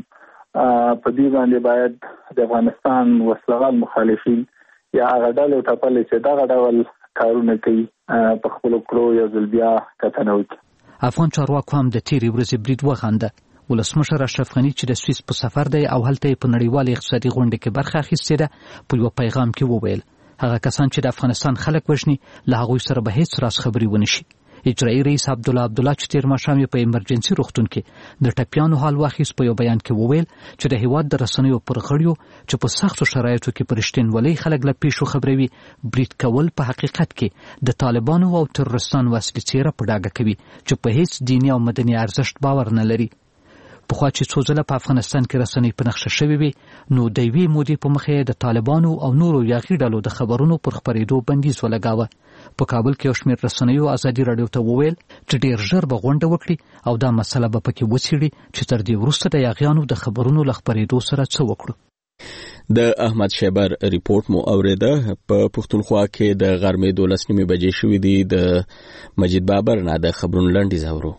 په دې باندې باید د افغانستان وسلوال مخالفین یا هغه ډلې ټپلې چې دغه ډول کارونه کوي په خپلو کړو یو ځل بیا کتنه وکړي. افغان چارواکو هم د تېرې ورځې برید وغنده. ولسمشر اشرف غني چې د سویس په سفر دی او هلته یې په نړیوالې اقتصادي غونډې کې برخه اخیستې ده په یوه پیغام کې وویل هغه کسان چې د افغانستان خلک وژني له هغوی سره به هیڅ راز خبرې ونه شي. اجرایي رئیس عبدالله عبدالله چې تېر ماښام یې په ایمرجنسي روغتون کې د ټپیانو حال واخیست په یو بیان کې وویل چې د هېواد د رسنیو پر غړیو چې په سختو شرایطو کې په رښتینولۍ خلک له پیښو خبروي برید کول په حقیقت کې د طالبانو او ترورستانو اصلي څېره په ډاګه کوي چې په هیڅ دیني او مدني ارزښت باور نه لري. پخوا چې څو ځله په افغانستان کې رسنۍ په نقشه شوې وي نو د یوې مودې په مخه د طالبانو او نورو یاغي ډلو د خبرونو پر خپرېدو بندیز ولګاوه. په کابل کې یو شمېر رسنیو ازادي راډیو ته وویل چې ډېر ژر به غونډه وکړي او دا مسله به پکې وڅېړي چې تر دې وروسته د یاغیانو د خبرونو له خپرېدو سره څه وکړو. د احمد شیبر ریپورت مو اوریده. په پښتونخوا کې د غرمې دولس نیمې بجې شوې دي. د مجید بابر نه د خبرونو لنډیز اورو.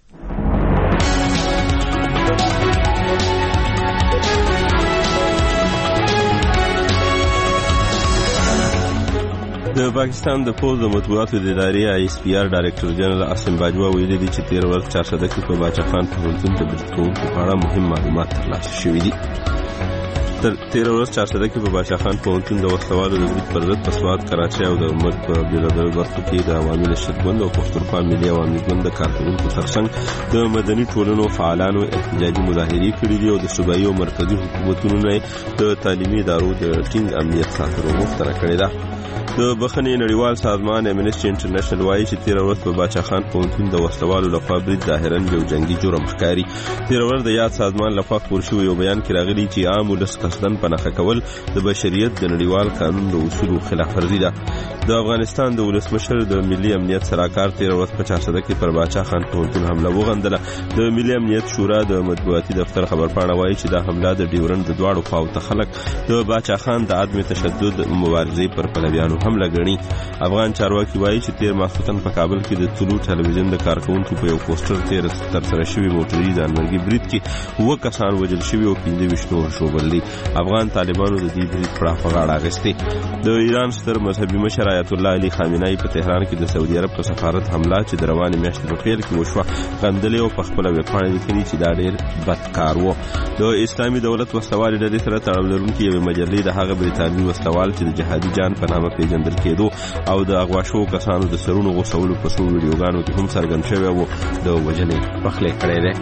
د پاکستان د پوز د مطبوعاتو د ادارې آی ایس پی آر ډایرکټر جنرال عاصم باجوا ویلي دي چې تیر ورځ چارسده کې په باچا خان پوهنتون د برید کوونکو په اړه مهم معلومات ترلاسه شوي دي. تر تیر ورځ چارسده کې په باچا خان پوهنتون د وسلوالو د برید پر ضد په سوات، کراچۍ او د ملک په بېلابېلو برخو کې د عوامي نشرت ګوند او پښتونخوا ملي عوامي ګوند د کارکوونکو ترڅنګ د مدني ټولنو فعالانو احتجاجي مظاهرې کړي دي او د صوبایي او مرکزي حکومتونو نه د تعلیمي ادارو د ټینګ امنیت ساتلو غوښتنه کړې ده. د بخښنې نړیوال سازمان امنیسټي انټرنیشنل وایي چې تیر ورځ په باچا خان پوهنتون د وسلوالو لخوا برید ظاهرا یو جنگي جرم ښکاري. تیر ورځ د یاد سازمان لخوا خپور شوی یو بیان کې راغلي چې عام ولس قصدن په نښه کول د بشریت د نړیوال قانون د اصولو خلاف ورزي ده. د افغانستان د ولسمشر د ملي امنیت سلاکار تیر ورځ په چارسده کې پر باچا خان پوهنتون حمله وغندله. د ملي امنیت شورا د مطبوعاتي دفتر خبرپاڼه وایي چې دا حمله د ډیورنډ د دواړو خواو ته خلک د باچا خان د عدم تشدد مبارزې پر پلویانو حمله ګڼي. افغان چارواکي وایي چې تیر ماخوستن په کابل کې د طلوع ټلویزیون د کارکوونکو په یو پوسټر تیر ترسره شوي موټري ځانمرګي برید کې اووه کسان وژل شوي او پنځه ویشت نور ژوبل دي. افغان طالبانو د دې برید پړه په غاړه اخیستې. د ایران ستر مذهبي مشر آیت الله علي خامنه‌ای په تهران کې د سعودي عرب په سفارت حمله چې د روانې میاشتې په پیل کې وشوه غندلې او په خپله ویبپاڼه لیکلي چې دا ډېر بد کار و. د اسلامي دولت وسلوالې ډلې سره تړاو لرونکې یوې مجلې د هغه بریتانوي وسلوال چې د جهادي جان په نامه پیژندل کېدو او د اغوا شوو کسانو د سرونو غوڅولو په څو ویډیوګانو کې هم څرګند شوی و د وژنې پخلی کړی دی.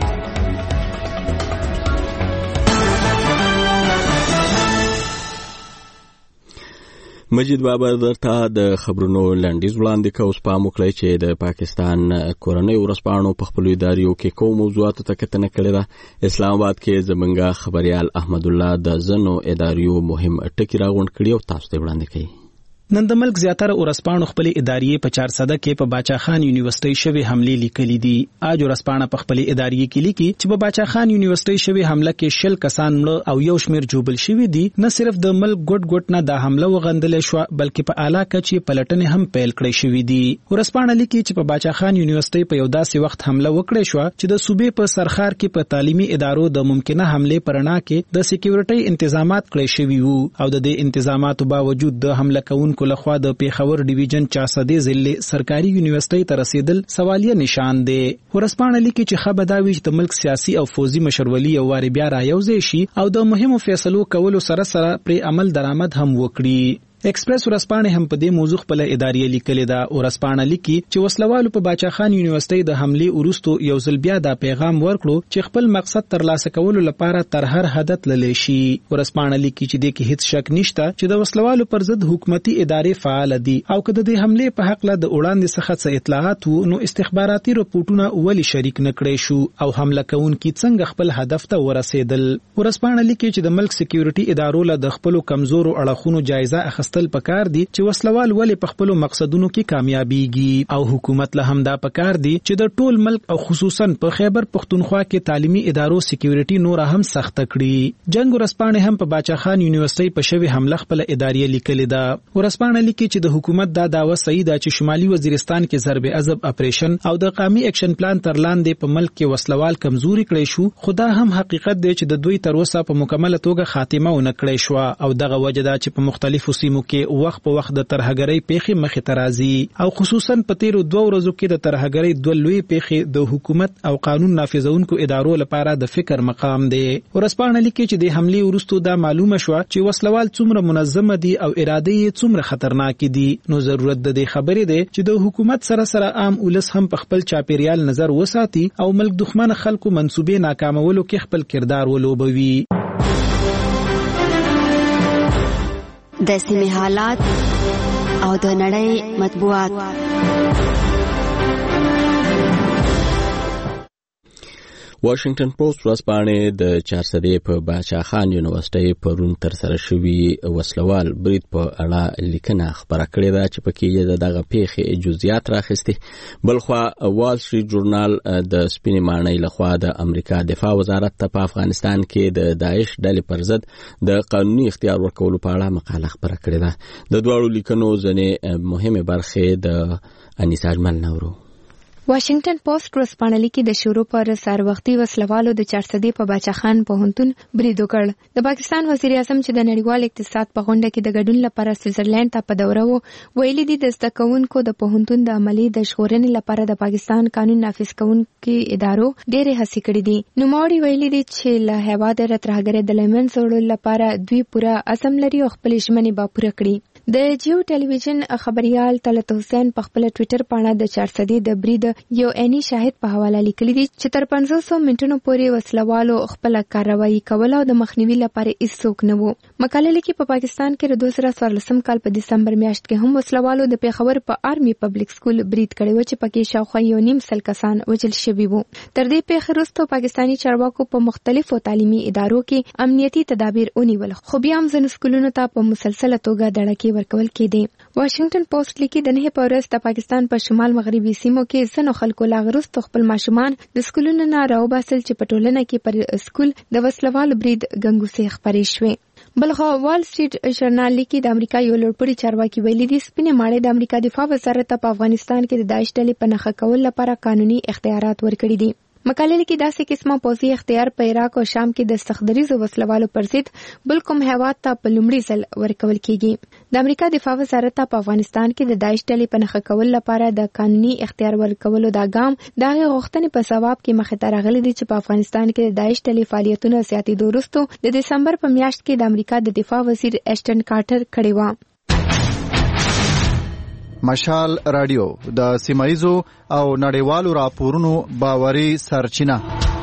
مجید بابر درته د خبرونو لنډیز وړاندې کوو. سپام وکړئ چې د پاکستان کورنۍ ورځپاڼو په خپلو اداریو کې کوم موضوعاتو ته کتنه کړې ده. اسلام آباد کې زمونږ خبریال احمد الله د ځینو اداریو مهم ټکي راغونډ کړي او تاسو ته وړاندې کوي. نن د ملک زیاتره ورځپاڼو خپل ادارې په چارسده کې په باچا خان یونیورسيټي شوی حمله لیکلې دي. اج ورځپاڼه په خپل ادارې کې لیکي چې په باچا خان یونیورسيټي شوی حمله کې شل کسان مړ او یو شمیر جوبل شوی دي. نه صرف د ملک ګډ ګډ نه د حمله وغندل شو بلکې په اعلی کچې پلټنې هم پیل کړې شوې دي. ورځپاڼه لیکي چې په باچا خان یونیورسيټي په یو داسې وخت حمله وکړې شو چې د صوبې په سرخار کې په تعلیمي ادارو د ممکنه حمله پرنا کې د سکیورټي تنظیمات کړې شوي وو او د دې تنظیماتو باوجود د حمله کوونکو لخوا د خبر ډیویژن چارسده ضلع سرکاري یونیورسيټي ته رسیدل سوالیه نشان دی. ورځپاڼه لیکي چې خبرداوي چې د ملک سیاسي او فوزي مشرولي یو واری بیا رايوځي شي او د مهمو فیصلو کولو سره سره پر عمل درآمد هم وکړي. ایکسپریس ورځپاڼه هم په دې موضوع خپل ادارې لیکلې ده. ورځپاڼه لیکي چې وسلوالو په باچا خان یونیورسيټي د حمله وروسته یو ځل بیا دا پیغام ورکړو چې خپل مقصد ترلاسه کولو لپاره تر هر حد تللی شي. ورځپاڼه لیکي چې د کې هیڅ شک نشته چې د وسلوالو پر ضد حکومتي ادارې فعال دي او کله د حمله په حق له د وړاندې څخه څه اطلاعات وو نو استخباراتي رپورټونه ولی شریک نکړي شو او حمله کوونکي څنګه خپل هدف ته ورسېدل. ورځپاڼه لیکي چې د ملک سکیورټي ادارو له د خپل کمزورو اړخونو جایزه اخیستل پکار دي چې وسلوال ولې په خپل مقصدونو کې کامیابیږي او حکومت له همدا پکار دي چې د ټول ملک او خصوصا په خیبر پختونخوا کې تعلیمي ادارو سکیورټي نور هم سخت کړي. جنگ ورځپاڼه هم په باچا خان یونیورسيټي په شوی حمله خپل ادارې لیکلې ده. ورځپاڼه لیکي چې د حکومت دا داوا صحیح ده چې شمالي وزیرستان کې ضرب عذب اپریشن او د قومي اکشن پلان تر لاندې په ملک کې وسلوال کمزوري کړي شو. خدا هم حقیقت دی چې د دوی تر اوسه په مکمل توګه خاتمه ونه کړې شو او دغه وجه ده چې په مختلفو سیمو کې وخت په وخت د ترهګرۍ پیخي مخې ته راځي او خصوصا په تیرو دوه ورځو کې د ترهګرۍ دوه لوی پیخي د حکومت او قانون نافذونکو ادارو لپاره د فکر مقام دی. ورځپاڼه لیکي چې د حمله وروسته دا معلومه شو چې وسلوال څومره منظم دي او اراده یې څومره خطرناک دي. نو ضرورت د دې خبرې دی چې د حکومت سره سره عام ولس هم په خپل چاپیریال نظر وساتي او ملک دښمن خلکو منسوبې ناکامولو کې خپل کردار ولوبوي. د سیمې حالات او د نړۍ مطبوعات. واشنگټن پوسټ ورځپاڼې د چارسدې په باچا خان یونیورسيټي پرون تر سره شوی وسلوال برید په اړه لیکنه خبره کړې ده چې پکې د دغه پیښې جزئیات راخستي. بلخوا وال سټریټ جورنال د سپینې ماڼۍ لخوا د امریکا دفاع وزارت ته په افغانستان کې د داعش ډلې پر ضد د قانوني اختیار ورکولو په اړه مقاله خبره کړې ده. د دواړو لیکنو ځینې مهمه برخې د انیسا اجمل نورو. واشنگټن پوسټ ورځپاڼه لیکي د شروع پر سار وختي وسلوالو د چارسدې په باچا خان پوهنتون برید وکړ. د پاکستان وزیر اعظم چې د نړیوال اقتصاد په غونډه کې د ګډون لپاره سویټزرلند ته په دوره وو، ویلي دي د زده کوونکو د پوهنتون د عملي د ژغورنې لپاره د پاکستان قانون نافذ کوونکو ادارو ډېرې هڅې کړې دي. نوموړي ویلي دي چې له هېواده ترهګرۍ د له منځه وړلو لپاره دوی پوره عزم لري او خپلې ژمنې به پوره کړي. د جیو ټلویزیون خبريال طلعت حسین په خپل ټوئیټر باندې د چارسدې د برید یو عیني شاهد په حواله لیکلي دي چې تر پنځه سوه منټونو پورې وسلوالو خپل کاروایی کوله او د مخنیوي لپاره هیڅوک نه وو. مقاله لیکي په پاکستان کې د دوه زره څوارلسم کال په دسمبر میاشت کې هم وسلوالو د پیښور په آرمي پبلک سکول برید کړی و چې پکې شاوخوا یو نیم سل کسان وژل شوي وو. تر دې پیښې وروسته پاکستاني چارواکو په مختلفو تعلیمي ادارو کې امنیتي تدابیر ونیول، خو بیا هم ځینو سکولونو ته په مسلسله توګه دړکې ورکول کېدې. واشنگټن پوسټ لیکي د نه په ورځ د پاکستان په شمال مغربي سیمو کې ځینو خلکو لا غرست خپل ماشومان د سکولونو نه راوباسل چې په ټولنه کې پر سکول د وسلوالو برید ګنګوسې خبرې شوې. بلخوا وال سټریټ ژورنال لیکي د امریکا یو لوړپوړي چارواکي ویلي دي سپینې ماڼۍ د امریکا دفاع وزارت په افغانستان کې د داعش ډلې په نښه کولو لپاره قانوني اختیارات ورکړي دي. مقاله لیکي داسې قسمه پوځي اختیار په عراق او شام کې د سختدریزو وسلوالو پر ضد بل کوم هیواد ته په لومړي ځل ورکول کیږي. د امریکا دفاع وزارت په افغانستان کې د داعش ډلې په نښه کولو لپاره د قانوني اختیار ورکولو دا ګام د هغې غوښتنې په ثواب کې مخې ته راغلی دی چې په افغانستان کې د داعش ډلې فعالیتونه زیاتېدو وروسته د دسمبر په میاشت کې د امریکا د دفاع وزیر ایشټن کارټر کړې وه. مشال رادیو د سیمایزو او نړیوالو راپورونو باوري سرچینه.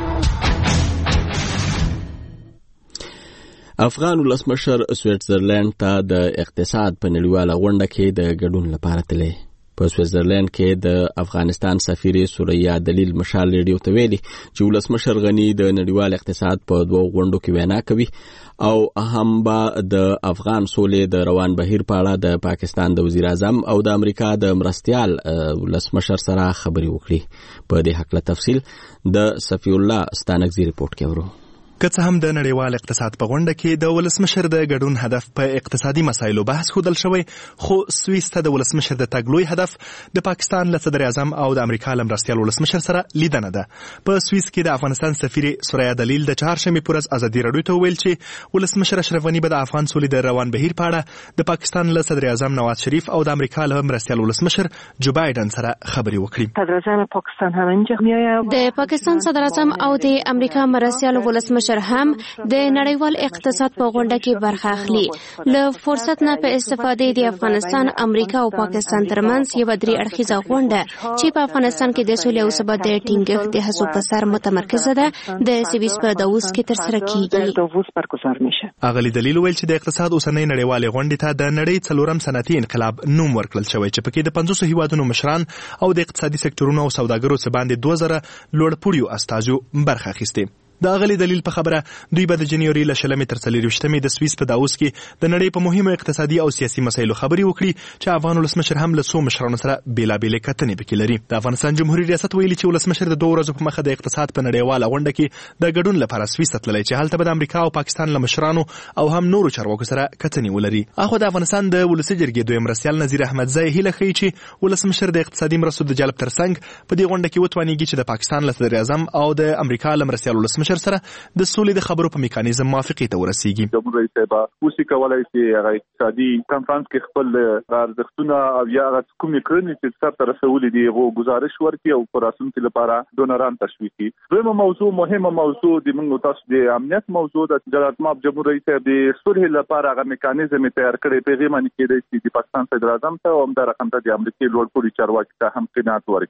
افغان ولسمشر سویټزرلند ته د اقتصاد په نړیواله غونډه کې د ګډون لپاره تللی. په سویټزرلند کې د افغانستان سفیر سوریا دلیل مشال ریډیو ته ویلي چې ولسمشر غنی د نړیوال اقتصاد په دوه غونډو کې وینا کوي او هم به د افغان سولې د روان بهیر په اړه د پاکستان د وزیر اعظم او د امریکا د مرستیال ولسمشر سره خبرې وکړي. په دې هکله تفصیل د صفی الله ستانکزي ریپورت کې ورو. که څه هم د نړیوال اقتصاد په غونډه کې د ولسمشر د ګډون هدف په اقتصادي مسایلو بحث ښودل شوی، خو سویس ته د ولسمشر د تګ لوی هدف د پاکستان له صدر اعظم او د امریکا له مرستیال ولسمشر سره لیدنه ده. په سویس کې د افغانستان سفیر سوریا دلیل د چهارشنبې په ورځ ازادي راډیو ته وویل چې ولسمشر اشرف غني به د افغان سولې د روان بهیر په اړه د پاکستان له صدر اعظم نواز شریف او د امریکا له مرستیال ولسمشر جو بایدن سره خبرې وکړي. صدر اعظم پاکستان هم اینجا میآید. د پاکستان صدر اعظم او د امریکا مرستیال ولسمشر هم د نړیوال اقتصاد په غونډه کې برخه اخلي. له فرصت نه په استفاده د افغانستان، امریکا او پاکستان ترمنځ یو درې اړخیزه غونډه چې په افغانستان کې د سولې او ثبات د ټینګښت د هڅو په سر متمرکزه ده د سویس په داووس کې ترسره کیږي. اغلی دلیل ویل چې د اقتصاد اوسنۍ نړیوالې غونډې ته د نړۍ څلورم صنعتي انقلاب نوم ورکړل شوی چې پکې د پنځوسو هیوادونو مشران او د اقتصادي سکتورونو او سوداګرو څخه باندې دوه زره لوړپوړیو استازو برخه اخیستې. د اغلی دلیل په خبره دوی به د جنوري له شلمې تر څلېرویشتمې د سویس په داووس کې د نړۍ په مهمو اقتصادي او سیاسي مسایلو خبرې وکړي چې افغان ولسمشر هم له څو مشرانو سره بېلابېلې کتنې پکې لري. د افغانستان جمهوریت ریاست ویلي چې ولسمشر د دوه ورځو په مخه د اقتصاد په نړیواله غونډه کې د ګډون لپاره سویس ته تللی چې هلته به د امریکا او پاکستان له مشرانو او هم نورو چارواکو سره کتنې ولري. اخو د افغانستان د ولسي جرګې دویم مرستیال نظیر احمدزی هیله ښیي چې ولسمشر د اقتصادي مرستو د جلب ترڅنګ په دې غونډه کې وتوانیږي چې د پاکستان له صدر اعظم او د امریکا له مرستیال ولسمشر سره د سولې د خبرو په میکانیزم موافقې ته ورسیږي. جمهور رئیس صاحب اوس کولای شي هغه اقتصادي کانفرنس کې خپل ارزښتونه او یا کومې کړنې چې سره رسولې دي هغه گزارش ورکړي او پر راتلونکي لپاره ډونران تشویق کړي. دویمه موضوع مهمه موضوع د موږ تاسو د امنیت موضوع د جناب ماب جمهور رئیس صاحب د صلح لپاره هغه میکانیزم تیار کړي. پیغام باندې کېدای شي د پاکستان صدر اعظم ته او هم د رقم ته د امریکای لوړپوړي چارواکي ته هم قناعت ورکړي.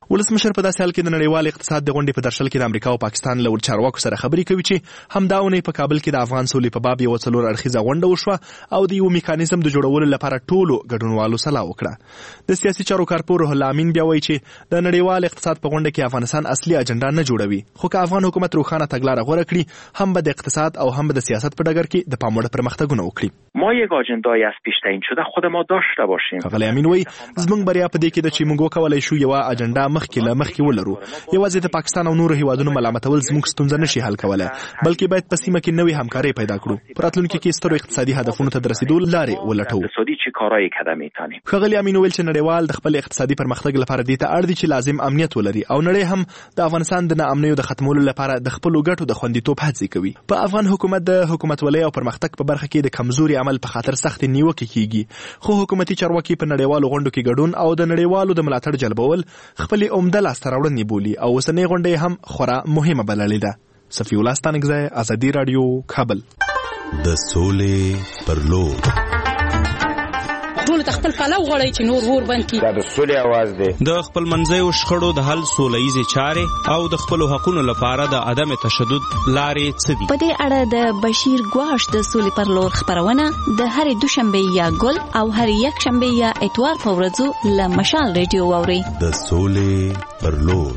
ولسمشر په داسې حال کې د نړیوال اقتصاد د غونډې په درشل کې د امریکا او پاکستان له چارواکو سره خبرې کوي چې همدا اونۍ په کابل کې د افغان سولې په باب یو څلور اړخیزه غونډه وشوه او د یو میکانیزم د جوړولو لپاره ټولو ګډونوالو سلا وکړه. د سیاسي چارو کارپور روح الله امین بیا وایي چې د نړیوال اقتصاد په غونډه کې افغانستان اصلي اجنډا نه جوړوي، خو که افغان حکومت روښانه تګلاره غوره کړي هم به د اقتصاد او هم به د سیاست په ډګر کې د پام وړ پرمختګونه وکړي. ما یک آجندای از پیش تعیین شده خود ما داشته باشیم. ښاغلی امین وایي زموږ بریا په دې کې ده چې موږ وکولی شو یوه اجنډا مخکې له مخکې ولرو. یوازې د پاکستان او نورو هیوادونو ملامتول زموږ ستونزه نشي حل کولی، بلکې باید په سیمه کې نوې همکارۍ پیدا کړو، په راتلونکي کې سترو اقتصادي هدفونو ته د رسیدو لارې ولټوو. اقتصادي چه کارایی کده میتونیم. ښاغلی امین ویل چې نړیوال د خپل اقتصادي پرمختګ لپاره دې ته اړ دي چې لازم امنیت ولري او نړۍ هم د افغانستان د ناامنیو د ختمولو لپاره د خپلو ګټو د خوندیتوب هڅې کوي. په افغان حکومت د حکومتولۍ او پرمختګ په برخه کې د کمزوري عمل په خاطر سخت نیوکې کیږي، خو حکومتي چارواکي په نړیوالو غونډو کې ګډون او د نړیوالو د ملاتړ جلبول خپلې عمده لاسته راوړنې بولي او اوسنۍ غونډه هم خورا مهمه بللې ده. صفي الله ستانکزی، ازادي راډیو، کابل. د سولې پر لور ټول خپل پلو غړی چې نور ور بند کی دا د سولې आवाज دی. د خپل منځي او شخړو د حل سولهیزه چارې او د خپل حقوقو لپاره د عدم تشدد لارې څه دي. په دې اړه د بشیر ګواش د سولې پر لور خبرونه د هر دوشنبه یا ګل او هر یک شنبه یا اتوار په ورځو له مشال ریډیو اوري. د سولې پر لور.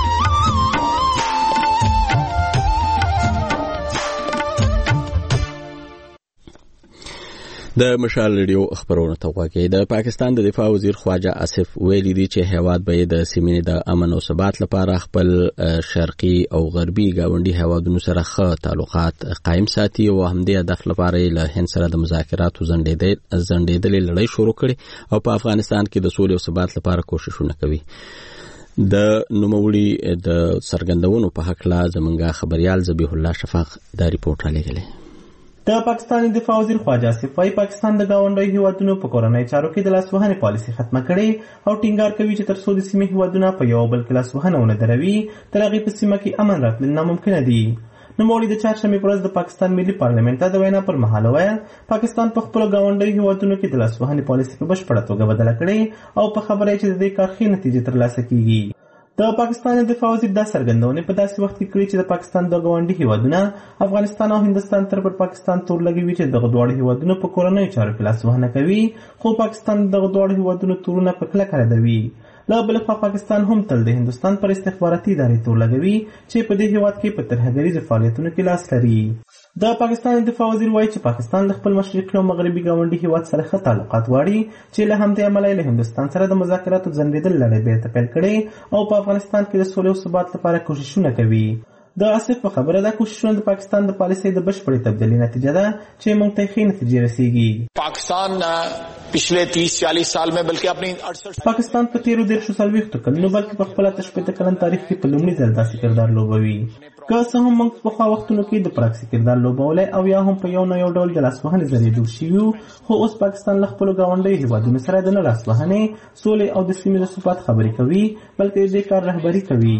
د مشال ریډیو خبرونه ته وګورئ. د پاکستان د دفاع وزیر خواجه آصف ویلي دی چې هیواد به د سیمې د امن او ثبات لپاره خپل شرقي او غربي گاونډي هیوادونو سره ښه تعلقات قائم ساتي او همدې هدف لپاره له هند سره د مذاکراتو ځنډېدلې لړۍ شروع کړي او په افغانستان کې د سولې او ثبات لپاره کوششونه کوي. د نوموړي د څرګندونو په حق لا زمونږ خبريال ذبیح الله شفاق دا ریپورت را لګلې. د پاکستان دفاع وزیر خواجه آصف وايي پاکستان د گاونډي هیوادونو په کورنۍ چارو کې د لاسوهنې پالیسي ختمه کړې او ټینګار کوي چې تر څو د سیمې هیوادونه په یو بل کې لاسوهنه ونه دروي تر هغې په سیمه کې امن راتلل ناممکنه دي. نوموړي د چهارشنبې په ورځ د پاکستان ملي پارلمنت ته د وینا پر مهال وویل پاکستان په خپلو ګاونډیو هیوادونو کې د لاسوهنې پالیسي په بشپړه توګه بدله کړې او په خبره چې د دې کار ښې نتیجې ترلاسه کیږي. د پاکستان دفاع وزیر دا څرګندونې په داسې وخت کې کړې چې د پاکستان د ګاونډي هیوادونه افغانستان او هندستان تر پر پاکستان تور لګوي چې دغه دواړه هیوادونه په کورنیو چارو کې لاسوهنه کوي، خو پاکستان دغه دواړه هیوادونو تورونه په کلکه ردوي. له بل خوا پاکستان هم تل د هندستان پر استخباراتي ادارې تور لګوي چې په دې هیواد کې په ترهګریزو فعالیتونو کې لاس لري. د پاکستان دفاع وزیر وایي چې پاکستان له خپل مشرقي او مغربي ګاونډي هیواد سره ښه تعلقات غواړي چې له همدې امله له هندستان سره د مذاکراتو ځنډېدل لړۍ بېرته پیل کړې او په افغانستان کې د سولې او ثبات لپاره کوششونه کوي. د آصف په خبره دا کوششونه د پاکستان د پالیسۍ د بشپړې تبدیلي نتیجه ده چې موږ ته ښې نتیجې رسیږي. پاکستان पिछले तीस चालीस साल में बल्कि अपनी पाकिस्तान په تیرو دیرشو څلوېښتو کلونو بلکې په خپل اته شپېته کلن تاریخ کې په لومړي ځل داسې کردار لوبوي. که څه هم موږ په پخوا وختونو کې د پراکسي کردار لوبولی او یا هم په یو نه یو ډول د لاسوهنې ذریعې جوړ شوي وو، خو اوس پاکستان له خپلو ګاونډیو هیوادونو سره د نه لاسوهنې، سولې او د سیمې د ثبات خبرې کوي، بلکې د دې کار رهبري کوي.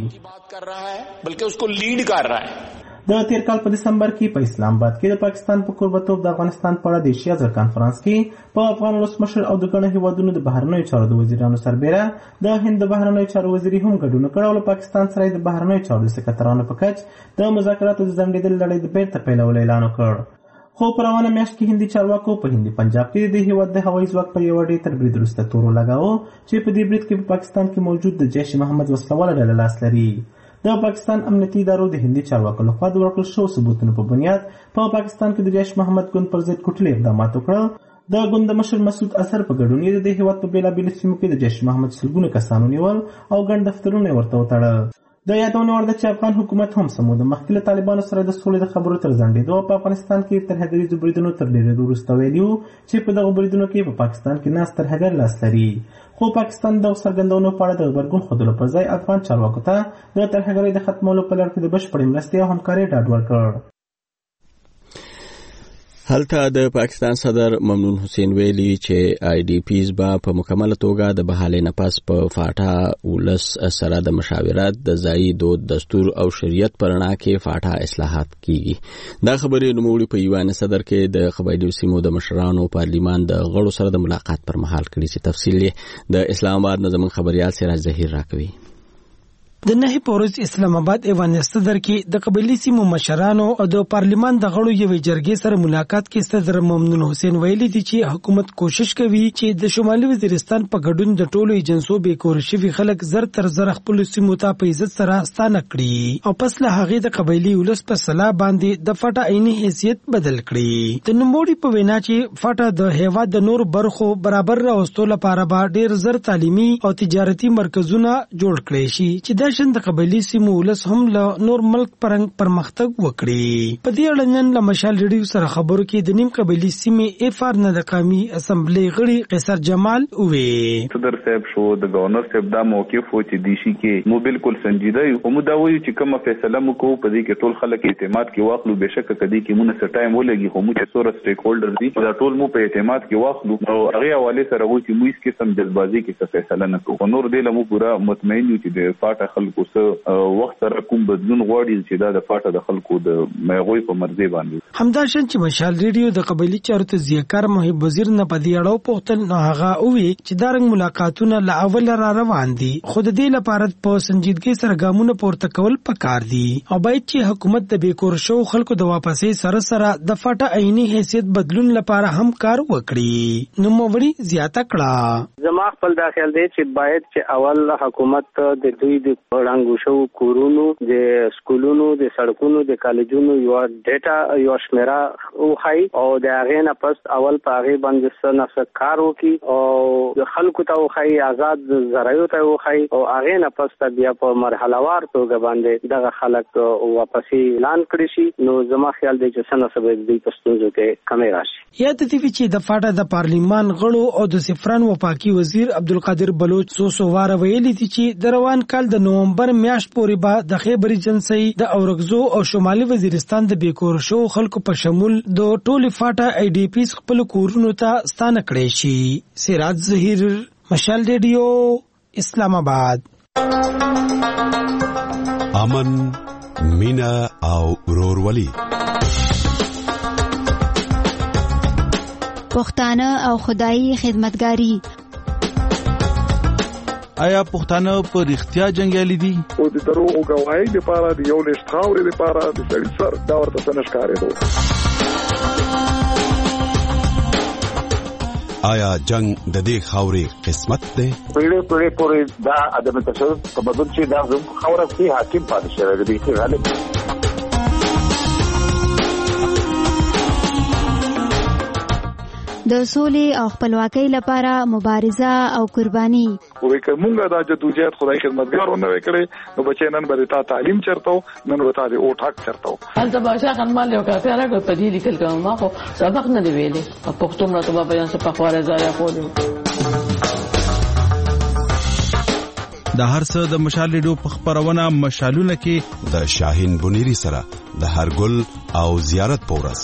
بلکې اس کو لیډ کر رہا ہے. د تیر کال په دسمبر کې په اسلام آباد کې د پاکستان په کوربتوب د افغانستان په اړه د ایشیا ځل کانفرنس کې په افغان ولسمشر او د ګڼو هیوادونو د بهرنیو چارو د وزیرانو سربیره د هند د بهرنیو چارو وزیري هم ګډون کړی او له پاکستان سره د بهرنیو چارو د سکرترانو په کچ د مذاکراتو د ځنډېدلې لړۍ د بیرته پیلولو اعلان وکړ. خو په روانه میاشت کې هندي چارواکو په هندي پنجاب کې د هیواد د هوایي ځواک پر یوه ډېر تر برید وروسته تور ولګاوه چې په دې برید کې په پاکستان کې موجود د جیش محمد وسلواله ډله لاس لري. د پاکستان امنیتي ادارو د هندي چارواکو لخوا د ورکړل شوو ثبوتونو په بنیاد په پاکستان کې د جیش محمد ګوند پر ضد کوټلي اقدامات وکړل. د ګوند د مشر مسعود اظهر په ګډون یې د دې هیواد په بېلابېلو سیمو کې د جیش محمد سلګونه کسانو نیول او ګڼ دفترونه یې ورته وتړل. د یادونه وړ ده چې افغان حکومت هم څه موده مخکې له طالبانو سره د سولې د خبرو تر ځنډېدو او په افغانستان کې ترهګریزو بریدونو تر ډېرېدو وروسته ویلي وو چې په دغو بریدونو کې په پاکستان کې ناست ترهګر لاس لري. خو پاکستان دغو څرګندونو په اړه د غبرګون ښودلو پر ځای افغان چارواکو ته د ترهګرۍ د ختمولو په لړ کې د بشپړې مرستې او همکارۍ ډاډ ورکړ. هلته د پاکستان صدر ممنون حسین ویلي چې آی ډي پیز به په مکمله توګه د بحالۍ نه پس په فاټا ولس سره د مشاورت د ځایي دود دستور او شریعت په رڼا کې فاټا اصلاحات کیږي. دا خبرې نوموړي په ایوان صدر کې د قبایلي سیمو د مشرانو پارلیمان د غړو سره د ملاقات پر مهال کړي چې تفصیل یې د اسلام آباد نه زموږ خبريال سراج ظهیر راکوي. د نهي پورز اسلام آباد ایوانستدر کې د قبایلی سیمو مشرانو او د پارلیمان د غړو یوې جرګې سره ملاقات کې صدر ممنون حسین ویلي دي چې حکومت کوشش کوي چې د شمالي وزیرستان په ګډون د ټولو ایجنسو به کور شوي خلک زر تر زر خپل سیمو ته په عزت سره ستانه کړي او پس له هغه د قبایلی ولس په صلاح باندې د فاټا عیني حیثیت بدل کړي. د نوموړي په وینا چې فاټا د هیواد د نور برخو برابر راوستلو لپاره به ډیر زر تعلیمي او تجارتي مرکزونه جوړ کړي شي چې د د قبایلی سیمو ولس هم له نور ملک پرنګ پرمختګ وکړي. په دې اړه نن له مشال ریډیو سره خبرو کې د نیم قبایلی سیمې اف آر نه د قومي اسمبلی غړي قیصر جمال وې صدر صاحب شو د گورنر صاحب دا موقف و چې دیشي کې مو بالکل سنجیده یو هم دا وایي چې کومه فیصله مو کو په دې کې ټول خلک اعتماد کې واخلو بهشکه کدي کې مونږ سره ټایم ولګي هم چې څوره سټیک هولډر دي دا ټول مو په اعتماد کې واخلو او هغه حواله سره وایي چې موږ کې سم جذبازي کې څه فیصله نه کوو. نور دې له مو پورا مطمئن یو چې د فاټا خلکو سره وخت سره کوم بدلون غواړي چې دا د فاټا د خلکو د مېغوي په مرزي باندې همداشان چې مشال ریډیو د قبایلی چارو ته ځکار محب وزیر نه پدې اړه پوښتل نو هغه وی چې دا رنګ ملاقاتونه لا اول را روان دي خود دې لپاره په سنجیدګۍ سره ګامونه پورته کول پکار دي او باید چې حکومت د بیکور شو خلکو د واپسې سره سره د فاټا عیني حیثیت بدلون لپاره هم کار وکړي. نو موړي زیاته کړه زما خپل دا خیال دی چې باید چې اول حکومت د دوی د وړاندو شو کورونو د سکولونو د سړکونو د کالجونو یو ډیټا یو شمیره وخی او د هغه نه پس اول په هغه باندې سره کار وکي او د خلکو ته وخی آزاد زرايو ته وخی او هغه نه پس بیا په مرحله وار توګه باندې دغه خلک واپسې اعلان کړی شي. نو زما خیال دی چې سنه سبب دی پښتونځو کې کمی راشي. یا د دې چې د فاټا د پارلیمان غړو او د سفران وفاقي وزیر عبدالقادر بلوچ سو سو واره ویلي دي چې د روان کال د نومبر میاشت پورې به د خیبر ایجنسی د اورګزو او شمالي وزیرستان د بیکور شو خلکو په شمول د ټولي فاټا ای ډی پیس خپل کورونو ته ستانه کړی شي. سراج ظهیر مشال ریډیو اسلام آباد. امن مینا او ورورولي پښتانه او خدایي خدمتګاری آیا پښتانه په رښتیا جنگیالي دي او د دروغ غواړي د پاره د یو لښت خاورې د پاره د سړي سر دا ورته څنګه دو آیا جنگ د دې خاورې قسمت دی پیړې پیړې پورې دا ادمه تشدد تبدل چې دا زموږ خاورې کې حاکم پاتې شوی دی چې غالب د سولې او خپلواکۍ لپاره مبارزه او قرباني وې کومه دا جدوجہد خدای خدمتګارو نه وکړي نو بچي نن به تا تعلیم چرته نن به تا او ټاک چرته انت باشا خنمال یو کا پیرا کو پدې لیکل کوم ما خو سبق نه دی ویلې په پښتو مله ته بیان څه په خواره ځای خو د هر څه د مشال ریډیو په خبرونه مشالونه کې د شاهین بنيري سره د هرګل او زیارت پورس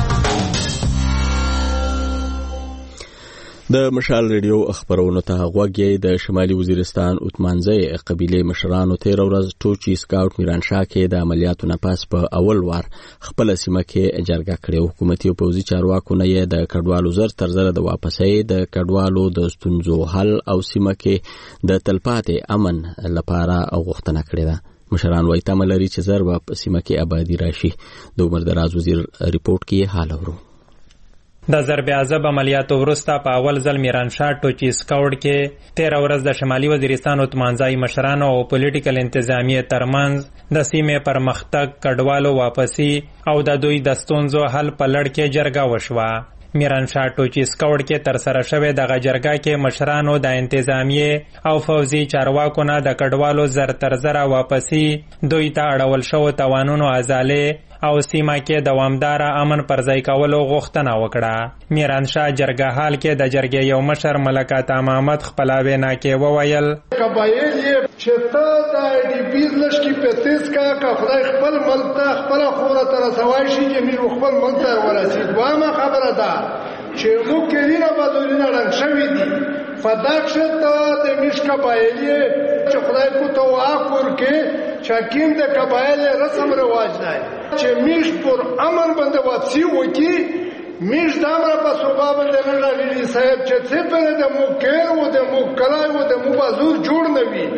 د مشال ریډیو خبرونه ته غوږی د شمالي وزیرستان اوتمانځي قبيله مشرانو تیر ورځ ټوچی سکاوټ میرانشاه کې د عملیاتو نه پاس په اول وار خپل سیمه کې جرګه کړې. حکومتي او پوځي چارواکو نه یې د کډوالو زر تر زر د واپسې د کډوالو د ستونزو حل او سیمه کې د تلپاتې امن لپاره غوښتنه کړې ده. مشران وایي تمه لري چې زر په سیمه کې آبادی راشي. د عمر دراز وزیر ریپورت کې حال ورو د ضرب عذاب عملیاتو وروسته په اول ځل میرانشاه ټوچی سکاوټ کې تیر ورځ د شمالي وزیرستان اوتمانځای مشرانو او پولیټیکل انتظامیه ترمنځ د سیمې پرمختګ کډوالو واپسی او د دوی د ستونزو حل په لړ کې جرګه وشوه. میرانشاه ټوچی سکاوټ کې تر سره شوې د جرګه کې مشرانو د انتظامیه او فوزي چارواکو نه د کډوالو زر تر زر واپسی دوی ته اړول شو توانونو ازاله او سیمه کې دوامدار امن پر ځای کولو غوښتنه وکړه. میرانشاه جرګه حال کې د جرګې یو مشر ملکات محمد خپلاوي نه کې وویل قبایل یې چې ته د ډي بزنس کې پتیس کا کا خدای خپل ملک ته خپل خوره تر سوای شي چې موږ خپل ملک ته ورسېد. واما خبره ده چې موږ کې نه بدلونه رنګ شوې دي فداکشت د میش قبایل چې خدای کو ته واکور کې چاکین د قبایل رسم رواج دی چې میش پر امن باندې واپسی وکي میش دامره په صوبا باندې نه راغلي صاحب چې څه په د موکر او د موکلای او د مبازور جوړ نه وي.